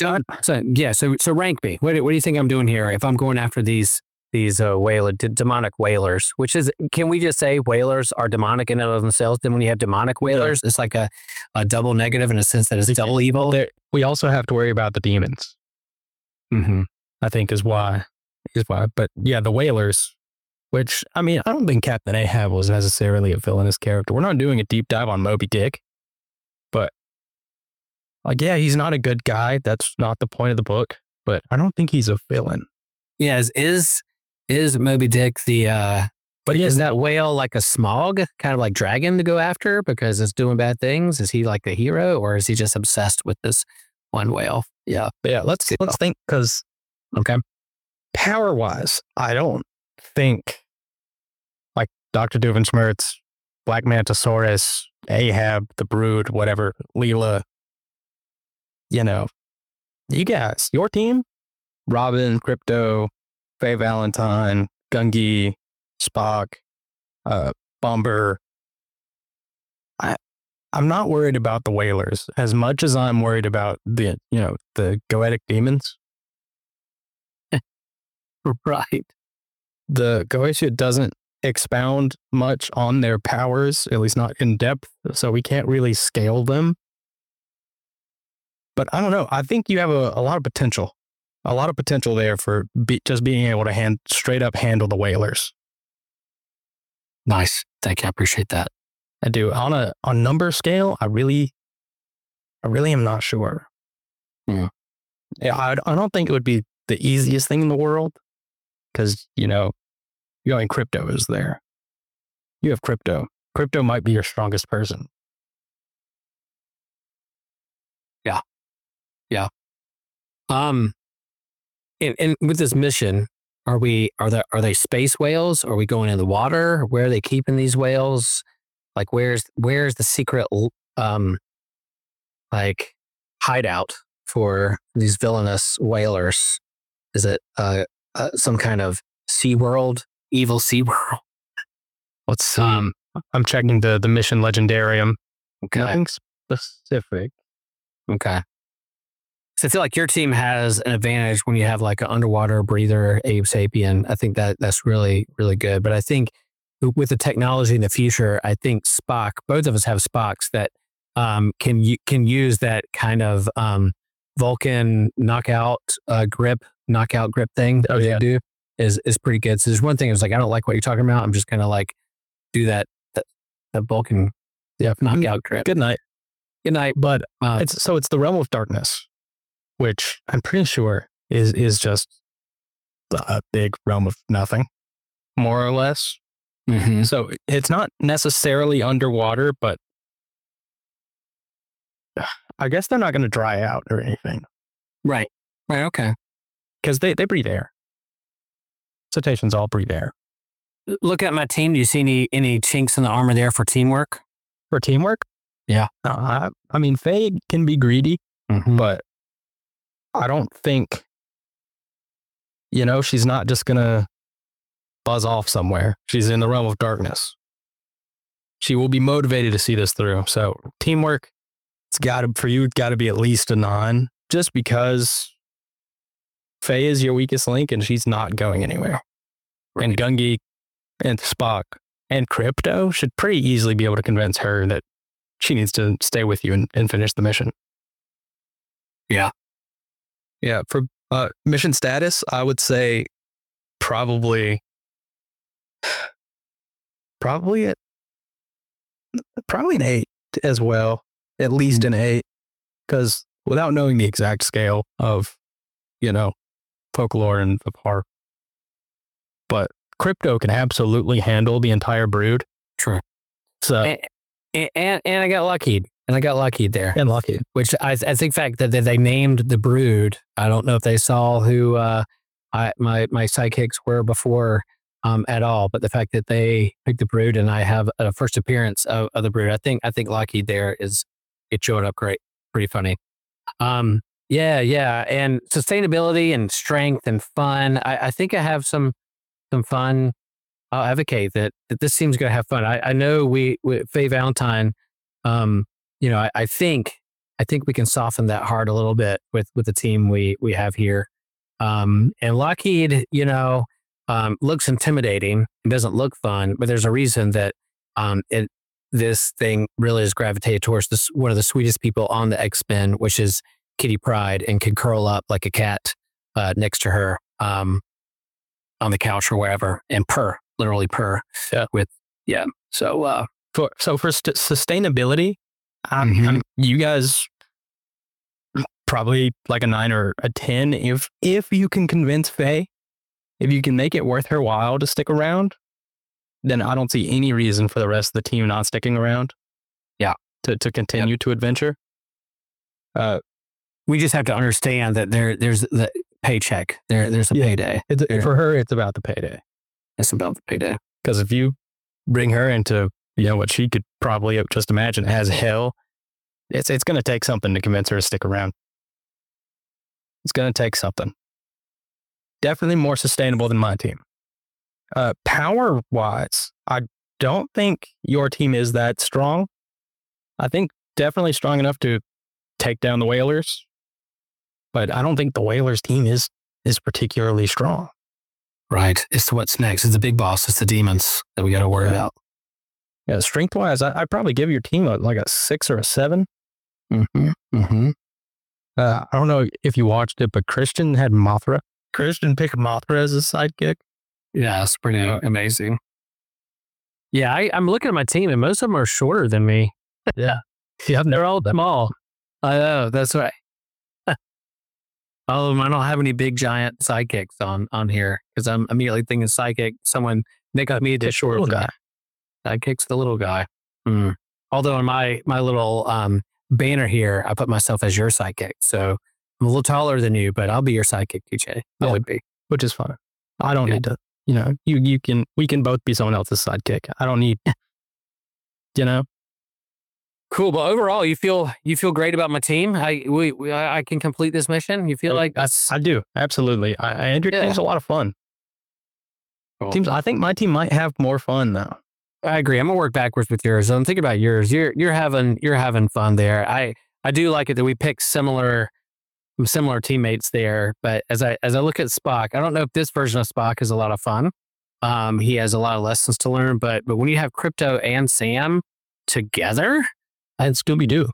So rank me. What do you think I'm doing here? If I'm going after these demonic whalers, which is, can we just say whalers are demonic in and of themselves? Then when you have demonic whalers, it's like a double negative in a sense that it's double evil. We also have to worry about the demons. Mm-hmm. I think is why. But yeah, the whalers, which, I mean, I don't think Captain Ahab was necessarily a villainous character. We're not doing a deep dive on Moby Dick, but yeah, he's not a good guy. That's not the point of the book, but I don't think he's a villain. Yeah, is Moby Dick but is that whale like a Smaug, kind of like dragon to go after because it's doing bad things? Is he like the hero, or is he just obsessed with this one whale? Yeah. Let's think, because okay, power-wise, I don't think Dr. Doofenshmirtz, Black Mantisaurus, Ahab, the Brood, whatever, Leela. You know, you guys, your team, Robin, Crypto, Faye Valentine, Gungi, Spock, Bomber. I'm not worried about the Whalers as much as I'm worried about the Goetic demons. Right. The Goetia doesn't expound much on their powers, at least not in depth, so we can't really scale them. But I don't know. I think you have a lot of potential. A lot of potential there for just being able to straight up handle the Whalers. Nice. Thank you. I appreciate that. I do. On a number scale, I really am not sure. Yeah. Yeah, I don't think it would be the easiest thing in the world because, Crypto is there. You have Crypto. Crypto might be your strongest person. Yeah. Yeah. And with this mission, are they space whales? Are we going in the water? Where are they keeping these whales? Like, where's the secret, hideout for these villainous whalers? Is it some kind of SeaWorld, evil SeaWorld? Let's see. I'm checking the mission legendarium. Okay. Nothing specific. Okay. So I feel like your team has an advantage when you have like an underwater breather, Abe Sapien. I think that's really, really good. But I think with the technology in the future, I think Spock, both of us have Spocks that can use that kind of Vulcan knockout grip thing that you do is pretty good. So there's one thing, I was like, I don't like what you're talking about. I'm just going to like do that Vulcan knockout grip. Good night. But it's the realm of darkness, which I'm pretty sure is just a big realm of nothing, more or less. Mm-hmm. So it's not necessarily underwater, but I guess they're not going to dry out or anything. Right. Okay. Because they breathe air. Cetaceans all breathe air. Look at my team. Do you see any chinks in the armor there for teamwork? For teamwork? Yeah. I mean, Faye can be greedy, but I don't think, she's not just going to buzz off somewhere. She's in the realm of darkness. She will be motivated to see this through. So teamwork, it's got to be at least a 9, just because Faye is your weakest link and she's not going anywhere. Right. And Gungi and Spock and Crypto should pretty easily be able to convince her that she needs to stay with you and finish the mission. Yeah. Yeah. For mission status, I would say probably an 8 as well. At least an 8. Because without knowing the exact scale of, folklore and Apar. But Crypto can absolutely handle the entire brood. True. So and I got lucky. And I got lucky there. And lucky. Which I think fact that they named the brood. I don't know if they saw who my sidekicks were before at all, but the fact that they picked the brood and I have a first appearance of the brood, I think lucky there it showed up great. Pretty funny. Yeah. And sustainability and strength and fun. I think I have some fun. I'll advocate that this team's going to have fun. I know with Faye Valentine, I think we can soften that heart a little bit with the team we have here. And Lockheed, looks intimidating. It doesn't look fun, but there's a reason that this thing really is gravitated towards one of the sweetest people on the X-Men, which is Kitty Pryde, and can curl up like a cat next to her on the couch or wherever and literally purr. Yeah. So for sustainability, you guys probably like a 9 or a 10 if you can convince Faye, if you can make it worth her while to stick around, then I don't see any reason for the rest of the team not sticking around. Yeah. To continue to adventure. We just have to understand that there's the paycheck. There's a payday. For her, it's about the payday. It's about the payday. Because if you bring her into, what she could probably just imagine as hell, it's going to take something to convince her to stick around. It's going to take something. Definitely more sustainable than my team. Power-wise, I don't think your team is that strong. I think definitely strong enough to take down the Whalers, but I don't think the Whalers team is particularly strong. Right. It's what's next. It's the big boss. It's the demons that we got to worry about. Yeah, strength-wise, I'd probably give your team like a 6 or a 7. Mm-hmm. Mm-hmm. I don't know if you watched it, but Christian had Mothra. Christian picked Mothra as his sidekick. Yeah, it's pretty amazing. Yeah, I'm looking at my team, and most of them are shorter than me. Yeah, they're all small. I know, that's right. I don't have any big giant sidekicks on here because I'm immediately thinking sidekick. Someone they got me the short guy. Sidekick's the little guy. Although on my little banner here, I put myself as your sidekick. So I'm a little taller than you, but I'll be your sidekick, TJ. I would be, which is fine. I don't need to. We can both be someone else's sidekick. I don't need. Cool, but overall, you feel great about my team. I can complete this mission. You feel like I do, absolutely. Andrew team's a lot of fun. Cool. I think my team might have more fun though. I agree. I'm gonna work backwards with yours. I'm thinking about yours. You're having fun there. I do like it that we pick similar teammates there. But as I look at Spock, I don't know if this version of Spock is a lot of fun. He has a lot of lessons to learn. But when you have Crypto and Sam together. And Scooby-Doo.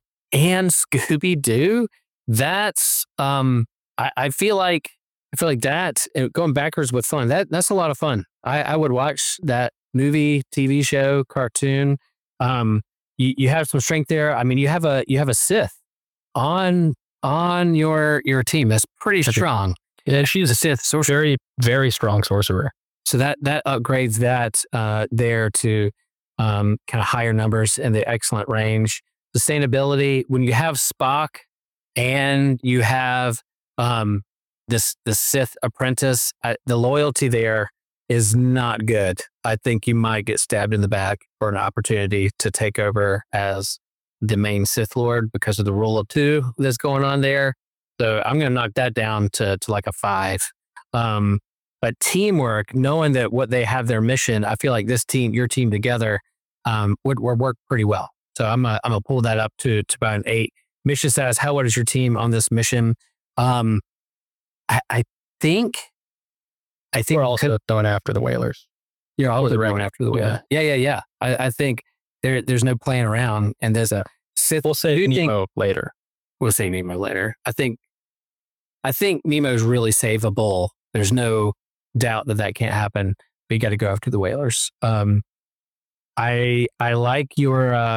That's I feel like that going backwards with fun. That's a lot of fun. I would watch that movie, TV show, cartoon. You have some strength there. I mean, you have a Sith on your team. That's pretty strong. Yeah, she's a Sith, very, very strong sorcerer. So that upgrades that there to kind of higher numbers and the excellent range. Sustainability, when you have Spock and you have the Sith apprentice, the loyalty there is not good. I think you might get stabbed in the back for an opportunity to take over as the main Sith Lord because of the rule of 2 that's going on there. So I'm going to knock that down to like a 5. But teamwork, knowing that what they have their mission, I feel like this team, your team together, would work pretty well. So I'm gonna pull that up to about an 8. Mission status. What is your team on this mission? I think we're also going after the Whalers. You're also going after the Whalers. Yeah. I think there's no playing around, and there's a Sith. We'll say Nemo later. We'll say Nemo later. I think Nemo's really savable. There's no doubt that can't happen. But you got to go after the Whalers. I like your.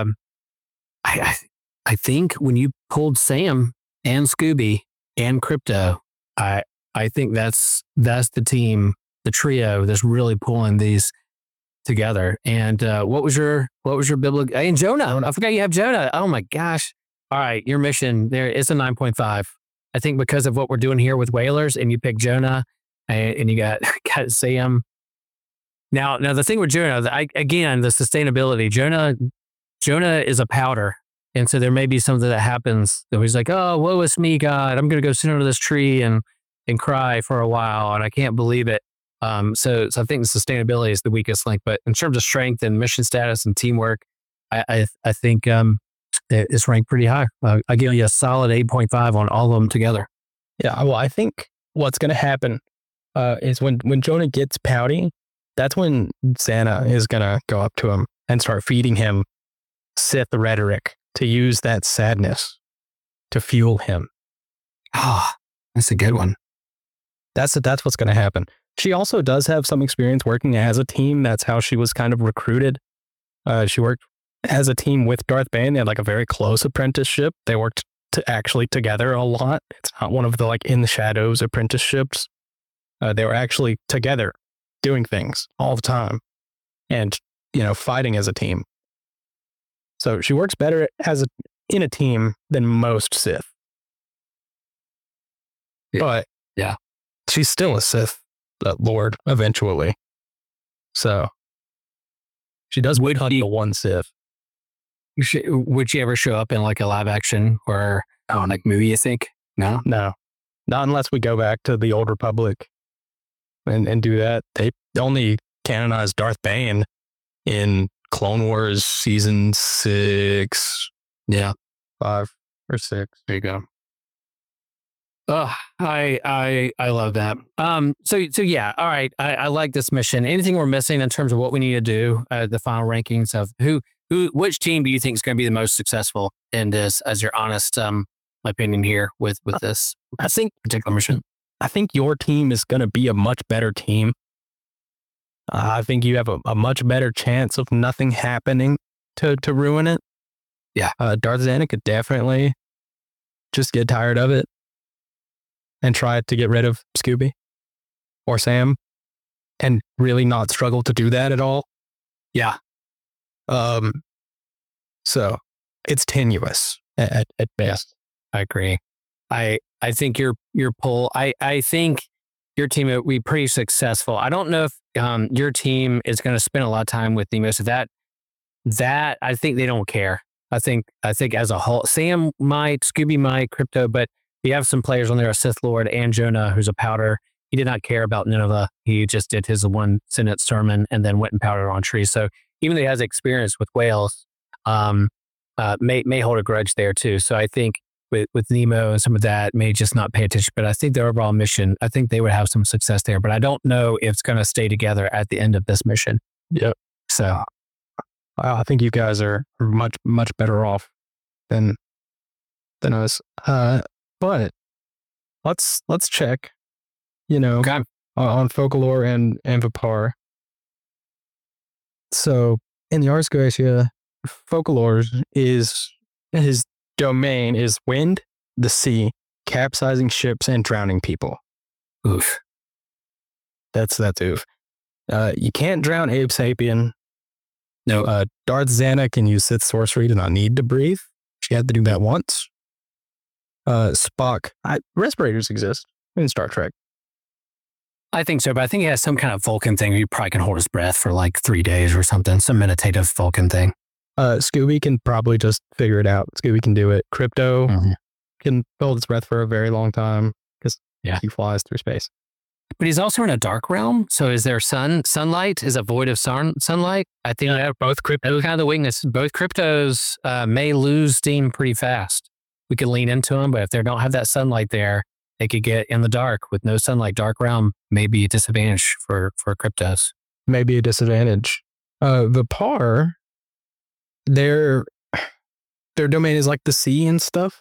I think when you pulled Sam and Scooby and Crypto, I think that's the team, the trio that's really pulling these together. And what was your biblical? And Jonah, I forgot you have Jonah. Oh my gosh! All right, your mission there is a 9.5. I think because of what we're doing here with Whalers, and you pick Jonah, and you got Sam. Now the thing with Jonah, again, the sustainability. Jonah is a powder. And so there may be something that happens that he's like, oh, woe is me, God. I'm going to go sit under this tree and cry for a while. And I can't believe it. So I think the sustainability is the weakest link. But in terms of strength and mission status and teamwork, I think it's ranked pretty high. I give you a solid 8.5 on all of them together. Yeah, well, I think what's going to happen is when Jonah gets pouty, that's when Santa is going to go up to him and start feeding him Sith rhetoric to use that sadness to fuel him. Oh, that's a good one. That's what's going to happen. She also does have some experience working as a team. That's how she was kind of recruited. She worked as a team with Darth Bane. They had like a very close apprenticeship. They worked actually together a lot. It's not one of the like in the shadows apprenticeships. They were actually together doing things all the time and, fighting as a team. So she works better in a team than most Sith. But yeah, she's still a Sith Lord eventually. So She does cut the one Sif. Would she ever show up in like a live action or like movie, you think? No? No, not unless we go back to the Old Republic and do that. They only canonized Darth Bane in Clone Wars season 6. Yeah. 5 or 6. There you go. Oh, I love that. So yeah, all right. I like this mission. Anything we're missing in terms of what we need to do, the final rankings of which team do you think is going to be the most successful in this, as your honest opinion here with this particular mission? I think your team is going to be a much better team. I think you have a much better chance of nothing happening to ruin it. Yeah. Darth Zanuck could definitely just get tired of it and try to get rid of Scooby or Sam and really not struggle to do that at all. Yeah. So it's tenuous at best. I agree. I think your poll, I think your team would be pretty successful. I don't know if your team is going to spend a lot of time with Nemo's. That I think they don't care. I think as a whole, Sam might, Scooby might, Crypto, but you have some players on there, a Sith Lord and Jonah, who's a powder. He did not care about Nineveh. He just did his one sentence sermon and then went and powdered on trees. So even though he has experience with whales, may hold a grudge there too. So I think with Nemo and some of that may just not pay attention. But I think the overall mission, I think they would have some success there. But I don't know if it's going to stay together at the end of this mission. Yep. So I think you guys are much better off than us. But let's check, okay. on Folklore and Vipar. So in the Ars Goetia, Folklore his domain is wind, the sea, capsizing ships, and drowning people. Oof. That's oof. You can't drown Abe Sapien. No. Darth Zanuck can use Sith sorcery to not need to breathe. She had to do that once. Spock, respirators exist in Star Trek. I think so, but I think he has some kind of Vulcan thing. He probably can hold his breath for like 3 days or something. Some meditative Vulcan thing. Scooby can probably just figure it out. Scooby can do it. Crypto can hold his breath for a very long time because he flies through space. But he's also in a dark realm. So is there sunlight? Is a void of sunlight? I think both cryptos kind of the weakness. Both cryptos may lose steam pretty fast. We could lean into them, but if they don't have that sunlight there, they could get in the dark with no sunlight. Dark realm may be a disadvantage for cryptos. Maybe a disadvantage. Vipar, their domain is like the sea and stuff.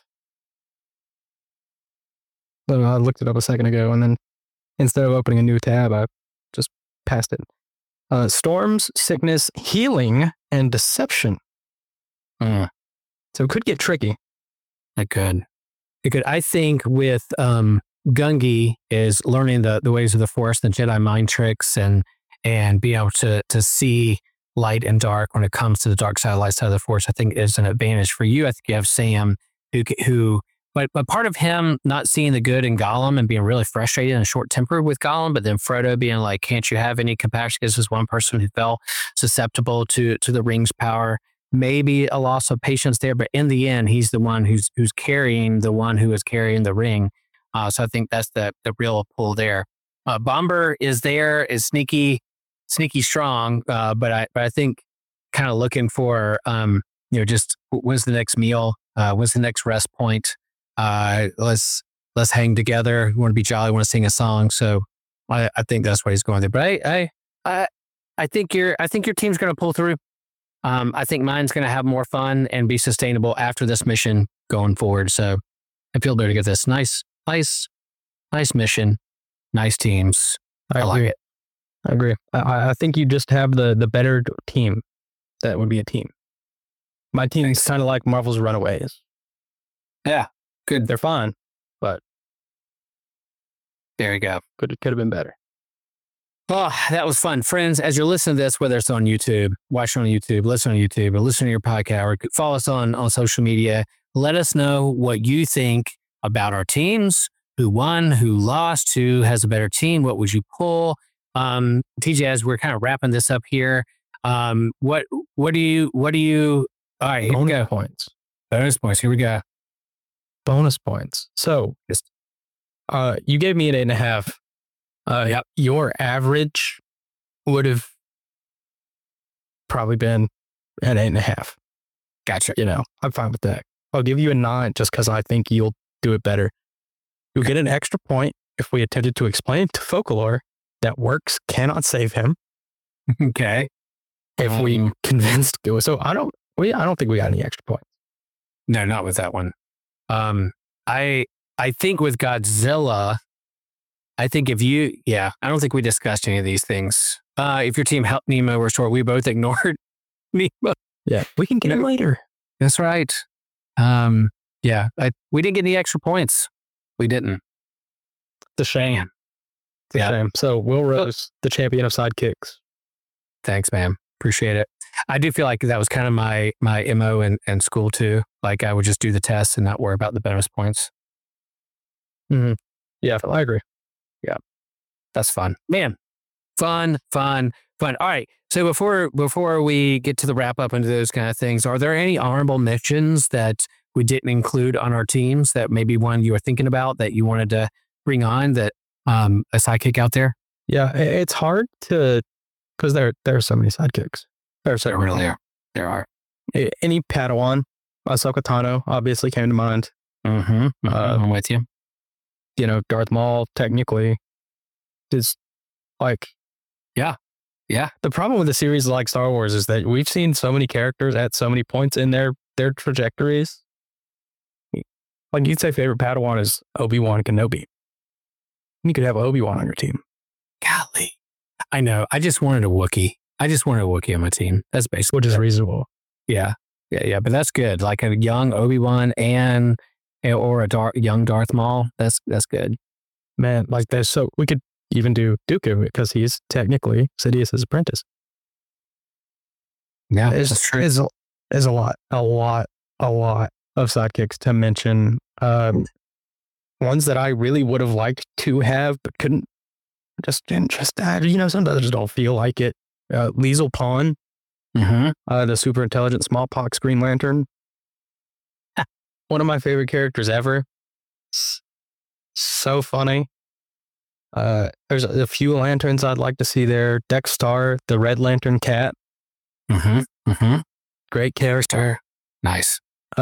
So I looked it up a second ago, and then instead of opening a new tab, I just passed it. Storms, sickness, healing, and deception. So it could get tricky. It could. I think with Gungi is learning the ways of the Force, the Jedi mind tricks, and being able to see light and dark when it comes to the dark side, light side of the Force. I think is an advantage for you. I think you have Sam, but part of him not seeing the good in Gollum and being really frustrated and short-tempered with Gollum, but then Frodo being like, "Can't you have any compassion?" This is one person who felt susceptible to the ring's power. Maybe a loss of patience there, but in the end, he's the one who's carrying the one who is carrying the ring. So I think that's the real pull there. Bomber is there, is sneaky strong, but I think kind of looking for just when's the next meal, when's the next rest point. Let's hang together. We want to be jolly. We want to sing a song. So I think that's what he's going there. But I think your team's going to pull through. I think mine's going to have more fun and be sustainable after this mission going forward. So I feel better to get this nice mission, nice teams. I like it. I agree. I think you just have the better team. That would be a team. My team is kind of like Marvel's Runaways. Yeah, good. They're fine, but there you go. Could have been better. Oh, that was fun. Friends, as you're listening to this, whether it's on YouTube, watch it on YouTube, listen on YouTube, or listen to your podcast, or follow us on social media, let us know what you think about our teams, who won, who lost, who has a better team, what would you pull? TJ, as we're kind of wrapping this up here, What do you? All right, here we go. Points. Bonus points. Here we go. Bonus points. So, you gave me an 8.5. Yep. Your average would have probably been an 8.5. Gotcha. I'm fine with that. I'll give you a 9 just because I think you'll do it better. You'll get an extra point if we attempted to explain to Folklore that works cannot save him. Okay. If we convinced, so I don't think we got any extra points. No, not with that one. I think with Godzilla, I think I don't think we discussed any of these things. If your team helped Nemo restore, we both ignored Nemo. Yeah, we can get him later. That's right. We didn't get any extra points. We didn't. It's a shame. It's a shame. So Will Rose, the champion of sidekicks. Thanks, man. Appreciate it. I do feel like that was kind of my MO in school too. Like I would just do the tests and not worry about the bonus points. Mm-hmm. Yeah, I agree. Yeah, that's fun, man. Fun. All right. So before we get to the wrap up into those kind of things, are there any honorable mentions that we didn't include on our teams that maybe one you were thinking about that you wanted to bring on that a sidekick out there? Yeah, it's hard to because there are so many sidekicks. There really are. There are. Any Padawan, Ahsoka Tano obviously came to mind. Mm-hmm. I'm with you. Darth Maul technically is like, yeah. The problem with the series like Star Wars is that we've seen so many characters at so many points in their trajectories. Like you'd say favorite Padawan is Obi-Wan Kenobi. You could have Obi-Wan on your team. Golly. I know. I just wanted a Wookiee. On my team. That's basically which is reasonable. Yeah. But that's good. Like a young Obi-Wan or a young Darth Maul. That's good. Man, like we could even do Dooku because he's technically Sidious's apprentice. Yeah, that's true. There's a lot of sidekicks to mention. Ones that I really would have liked to have, but couldn't. Didn't add. Sometimes I just don't feel like it. Liesel Pawn, the super intelligent smallpox Green Lantern. One of my favorite characters ever. So funny. There's a few lanterns I'd like to see there. Dexstar, the Red Lantern cat. Great character. Nice.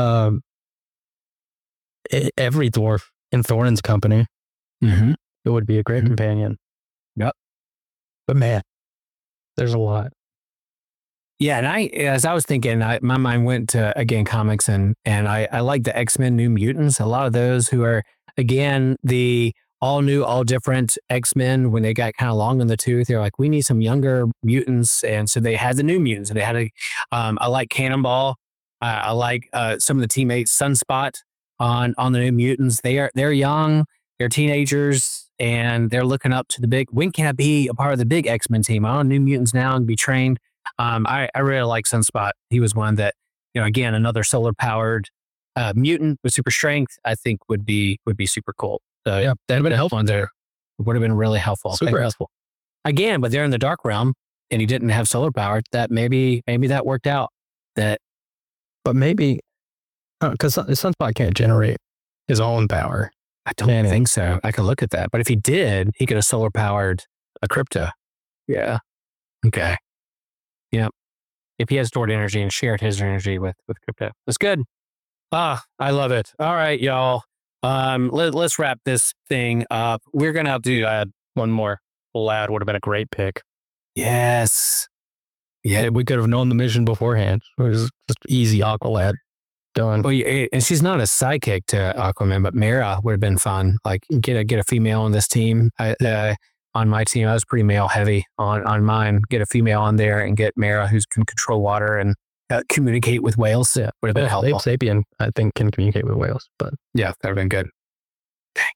Every dwarf in Thorin's company. It would be a great companion. Yep. But man, there's a lot. Yeah, and as I was thinking, my mind went to, again, comics, and I like the X-Men New Mutants. A lot of those who are, again, the all new, all different X-Men, when they got kind of long in the tooth, they're like, we need some younger mutants. And so they had the New Mutants, and they had I like Cannonball. I like some of the teammates, Sunspot on the New Mutants. They're young, they're teenagers, and they're looking up to the big, when can I be a part of the big X-Men team? I'm on New Mutants now and be trained. I really like Sunspot. He was one that, again, another solar powered mutant with super strength, I think would be super cool. So yeah, that'd have been helpful. One there would have been really helpful. Super helpful. Again, but they're in the dark realm and he didn't have solar power. That maybe that worked out. But maybe because Sunspot can't generate his own power. I don't think so. I could look at that. But if he did, he could have solar powered a crypto. Yeah. Okay. Yep. If he had stored energy and shared his energy with crypto. That's good. I love it. All right, y'all. Let's wrap this thing up. We're going to have to add one more. Lad would have been a great pick. Yes. Yeah, we could have known the mission beforehand. It was just easy Aqualad. Done. Well, and she's not a sidekick to Aquaman, but Mara would have been fun. Like get a female on this team. On my team, I was pretty male heavy on mine. Get a female on there and get Mara, who can control water and communicate with whales. Yeah, would have been helpful. Sapien, I think, can communicate with whales, but yeah, that would have been good. Dang.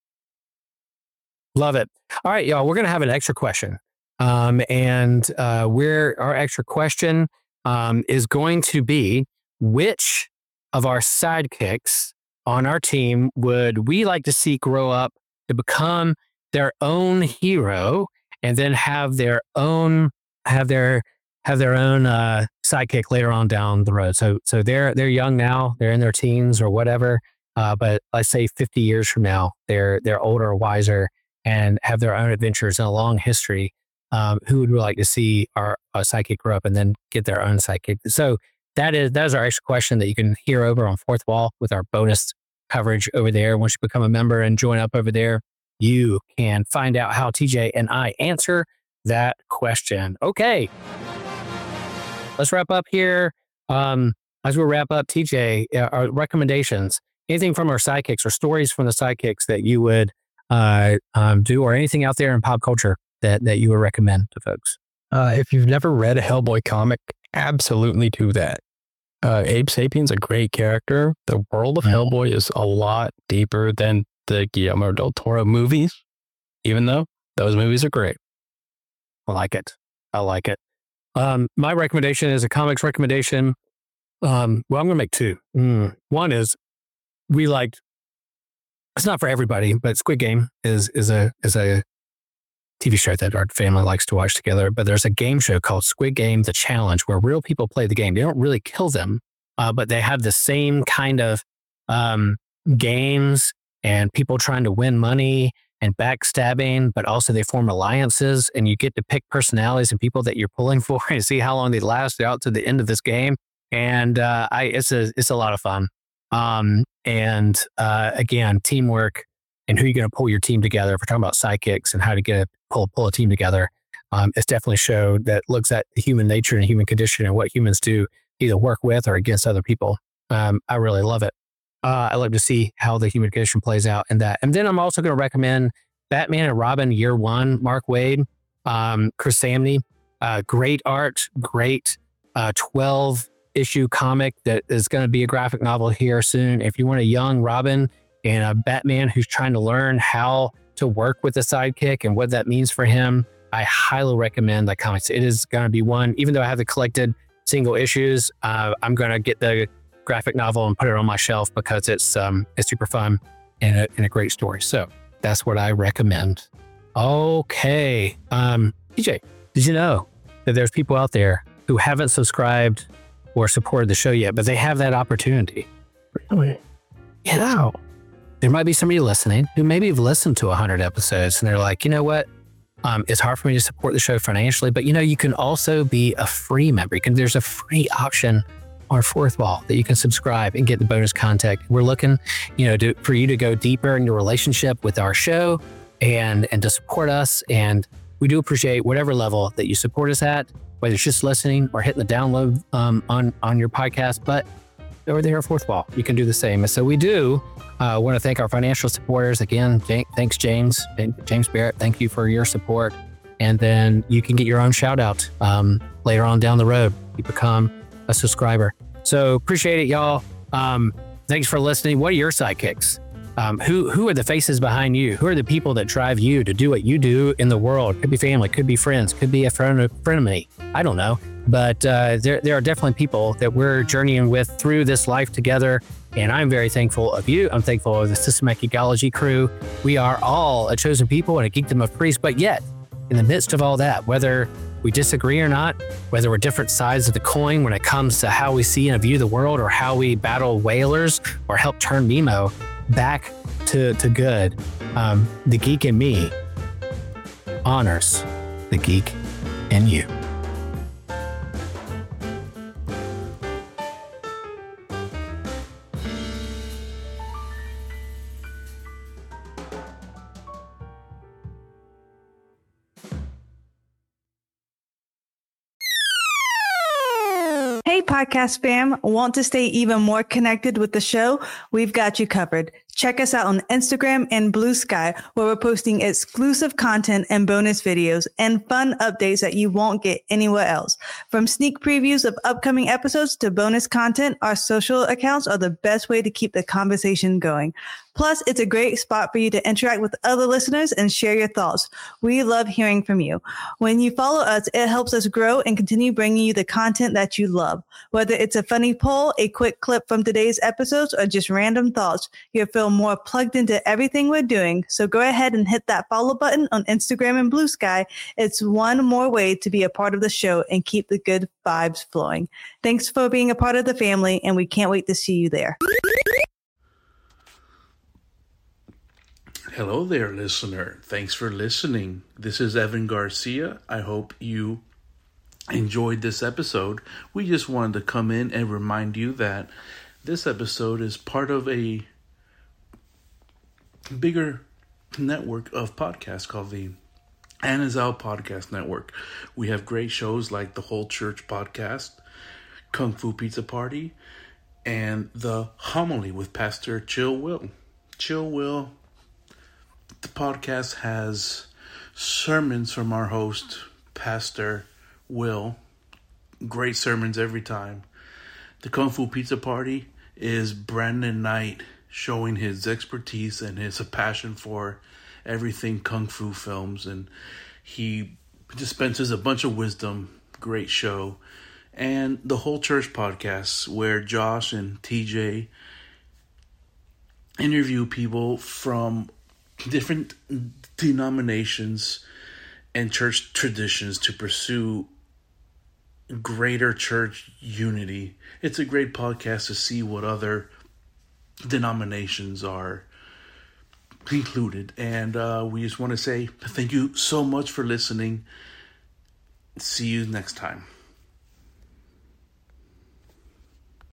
Love it. All right, y'all, we're going to have an extra question. Our extra question is going to be, which of our sidekicks on our team would we like to see grow up to become their own hero and then have their have their own sidekick later on down the road. So they're young now, they're in their teens or whatever. But let's say 50 years from now, they're older, wiser, and have their own adventures and a long history. Who would we like to see our sidekick grow up and then get their own sidekick? So that is our extra question that you can hear over on Fourth Wall with our bonus coverage over there. Once you become a member and join up over there, you can find out how TJ and I answer that question. Okay, let's wrap up here. As we wrap up, TJ, our recommendations, anything from our sidekicks or stories from the sidekicks that you would do, or anything out there in pop culture that you would recommend to folks? If you've never read a Hellboy comic, absolutely do that. Abe Sapien's a great character. The world of Hellboy is a lot deeper than the Guillermo del Toro movies, even though those movies are great. I like it. My recommendation is a comics recommendation. I'm going to make two. One is it's not for everybody, but Squid Game is a TV show that our family likes to watch together. But there's a game show called Squid Game: The Challenge, where real people play the game. They don't really kill them, but they have the same kind of games and people trying to win money and backstabbing, but also they form alliances, and you get to pick personalities and people that you're pulling for and see how long they last out to the end of this game. And it's a lot of fun. Again, teamwork and who you're going to pull your team together. If we're talking about sidekicks and how to pull a team together, it's definitely a show that looks at human nature and human condition and what humans do, either work with or against other people. I really love it. I love to see how the human condition plays out in that. And then I'm also going to recommend Batman and Robin Year One, Mark Waid, Chris Samney. Great art, great 12-issue comic that is going to be a graphic novel here soon. If you want a young Robin and a Batman who's trying to learn how to work with a sidekick and what that means for him, I highly recommend that comics. It is going to be one, even though I have the collected single issues, I'm going to get the graphic novel and put it on my shelf because it's super fun and a great story. So that's what I recommend. Okay. TJ, did you know that there's people out there who haven't subscribed or supported the show yet, but they have that opportunity? Really? Yeah. There might be somebody listening who maybe have listened to 100 episodes and they're like, you know what? It's hard for me to support the show financially, but you can also be a free member. There's a free option on Fourth Wall that you can subscribe and get the bonus content. We're looking, for you to go deeper in your relationship with our show and to support us. And we do appreciate whatever level that you support us at, whether it's just listening or hitting the download on your podcast. But over there at Fourth Wall, you can do the same. And so we do want to thank our financial supporters. Again, thanks, James Barrett. Thank you for your support. And then you can get your own shout out later on down the road. You become a subscriber. So appreciate it, y'all. Thanks for listening. What are your sidekicks? Who are the faces behind you? Who are the people that drive you to do what you do in the world? Could be family, could be friends, could be a friend of me. I don't know. But there are definitely people that we're journeying with through this life together. And I'm very thankful of you. I'm thankful of the Systematic Geekology crew. We are all a chosen people and a geekdom of priests. But yet, in the midst of all that, whether we disagree or not, whether we're different sides of the coin when it comes to how we see and view the world, or how we battle whalers or help turn Nemo back to good, the geek in me honors the geek in you. Hey, podcast fam, want to stay even more connected with the show? We've got you covered. Check us out on Instagram and Blue Sky, where we're posting exclusive content and bonus videos and fun updates that you won't get anywhere else. From sneak previews of upcoming episodes to bonus content, our social accounts are the best way to keep the conversation going. Plus, it's a great spot for you to interact with other listeners and share your thoughts. We love hearing from you. When you follow us, it helps us grow and continue bringing you the content that you love. Whether it's a funny poll, a quick clip from today's episodes, or just random thoughts, you're feel more plugged into everything we're doing. So go ahead and hit that follow button on Instagram and Blue Sky. It's one more way to be a part of the show and keep the good vibes flowing. Thanks for being a part of the family, and we can't wait to see you there. Hello there, listener. Thanks for listening. This is Evan Garcia. I hope you enjoyed this episode. We just wanted to come in and remind you that this episode is part of a bigger network of podcasts called the Anazao Podcast Network. We have great shows like the Whole Church Podcast, Kung Fu Pizza Party, and the Homily with Pastor Chill Will. Chill Will, the podcast has sermons from our host, Pastor Will. Great sermons every time. The Kung Fu Pizza Party is Brandon Knight showing his expertise and his passion for everything Kung Fu films. And he dispenses a bunch of wisdom. Great show. And the Whole Church Podcast, where Josh and TJ interview people from different denominations and church traditions to pursue greater church unity. It's a great podcast to see what other denominations are included. And we just want to say thank you so much for listening. See you next time.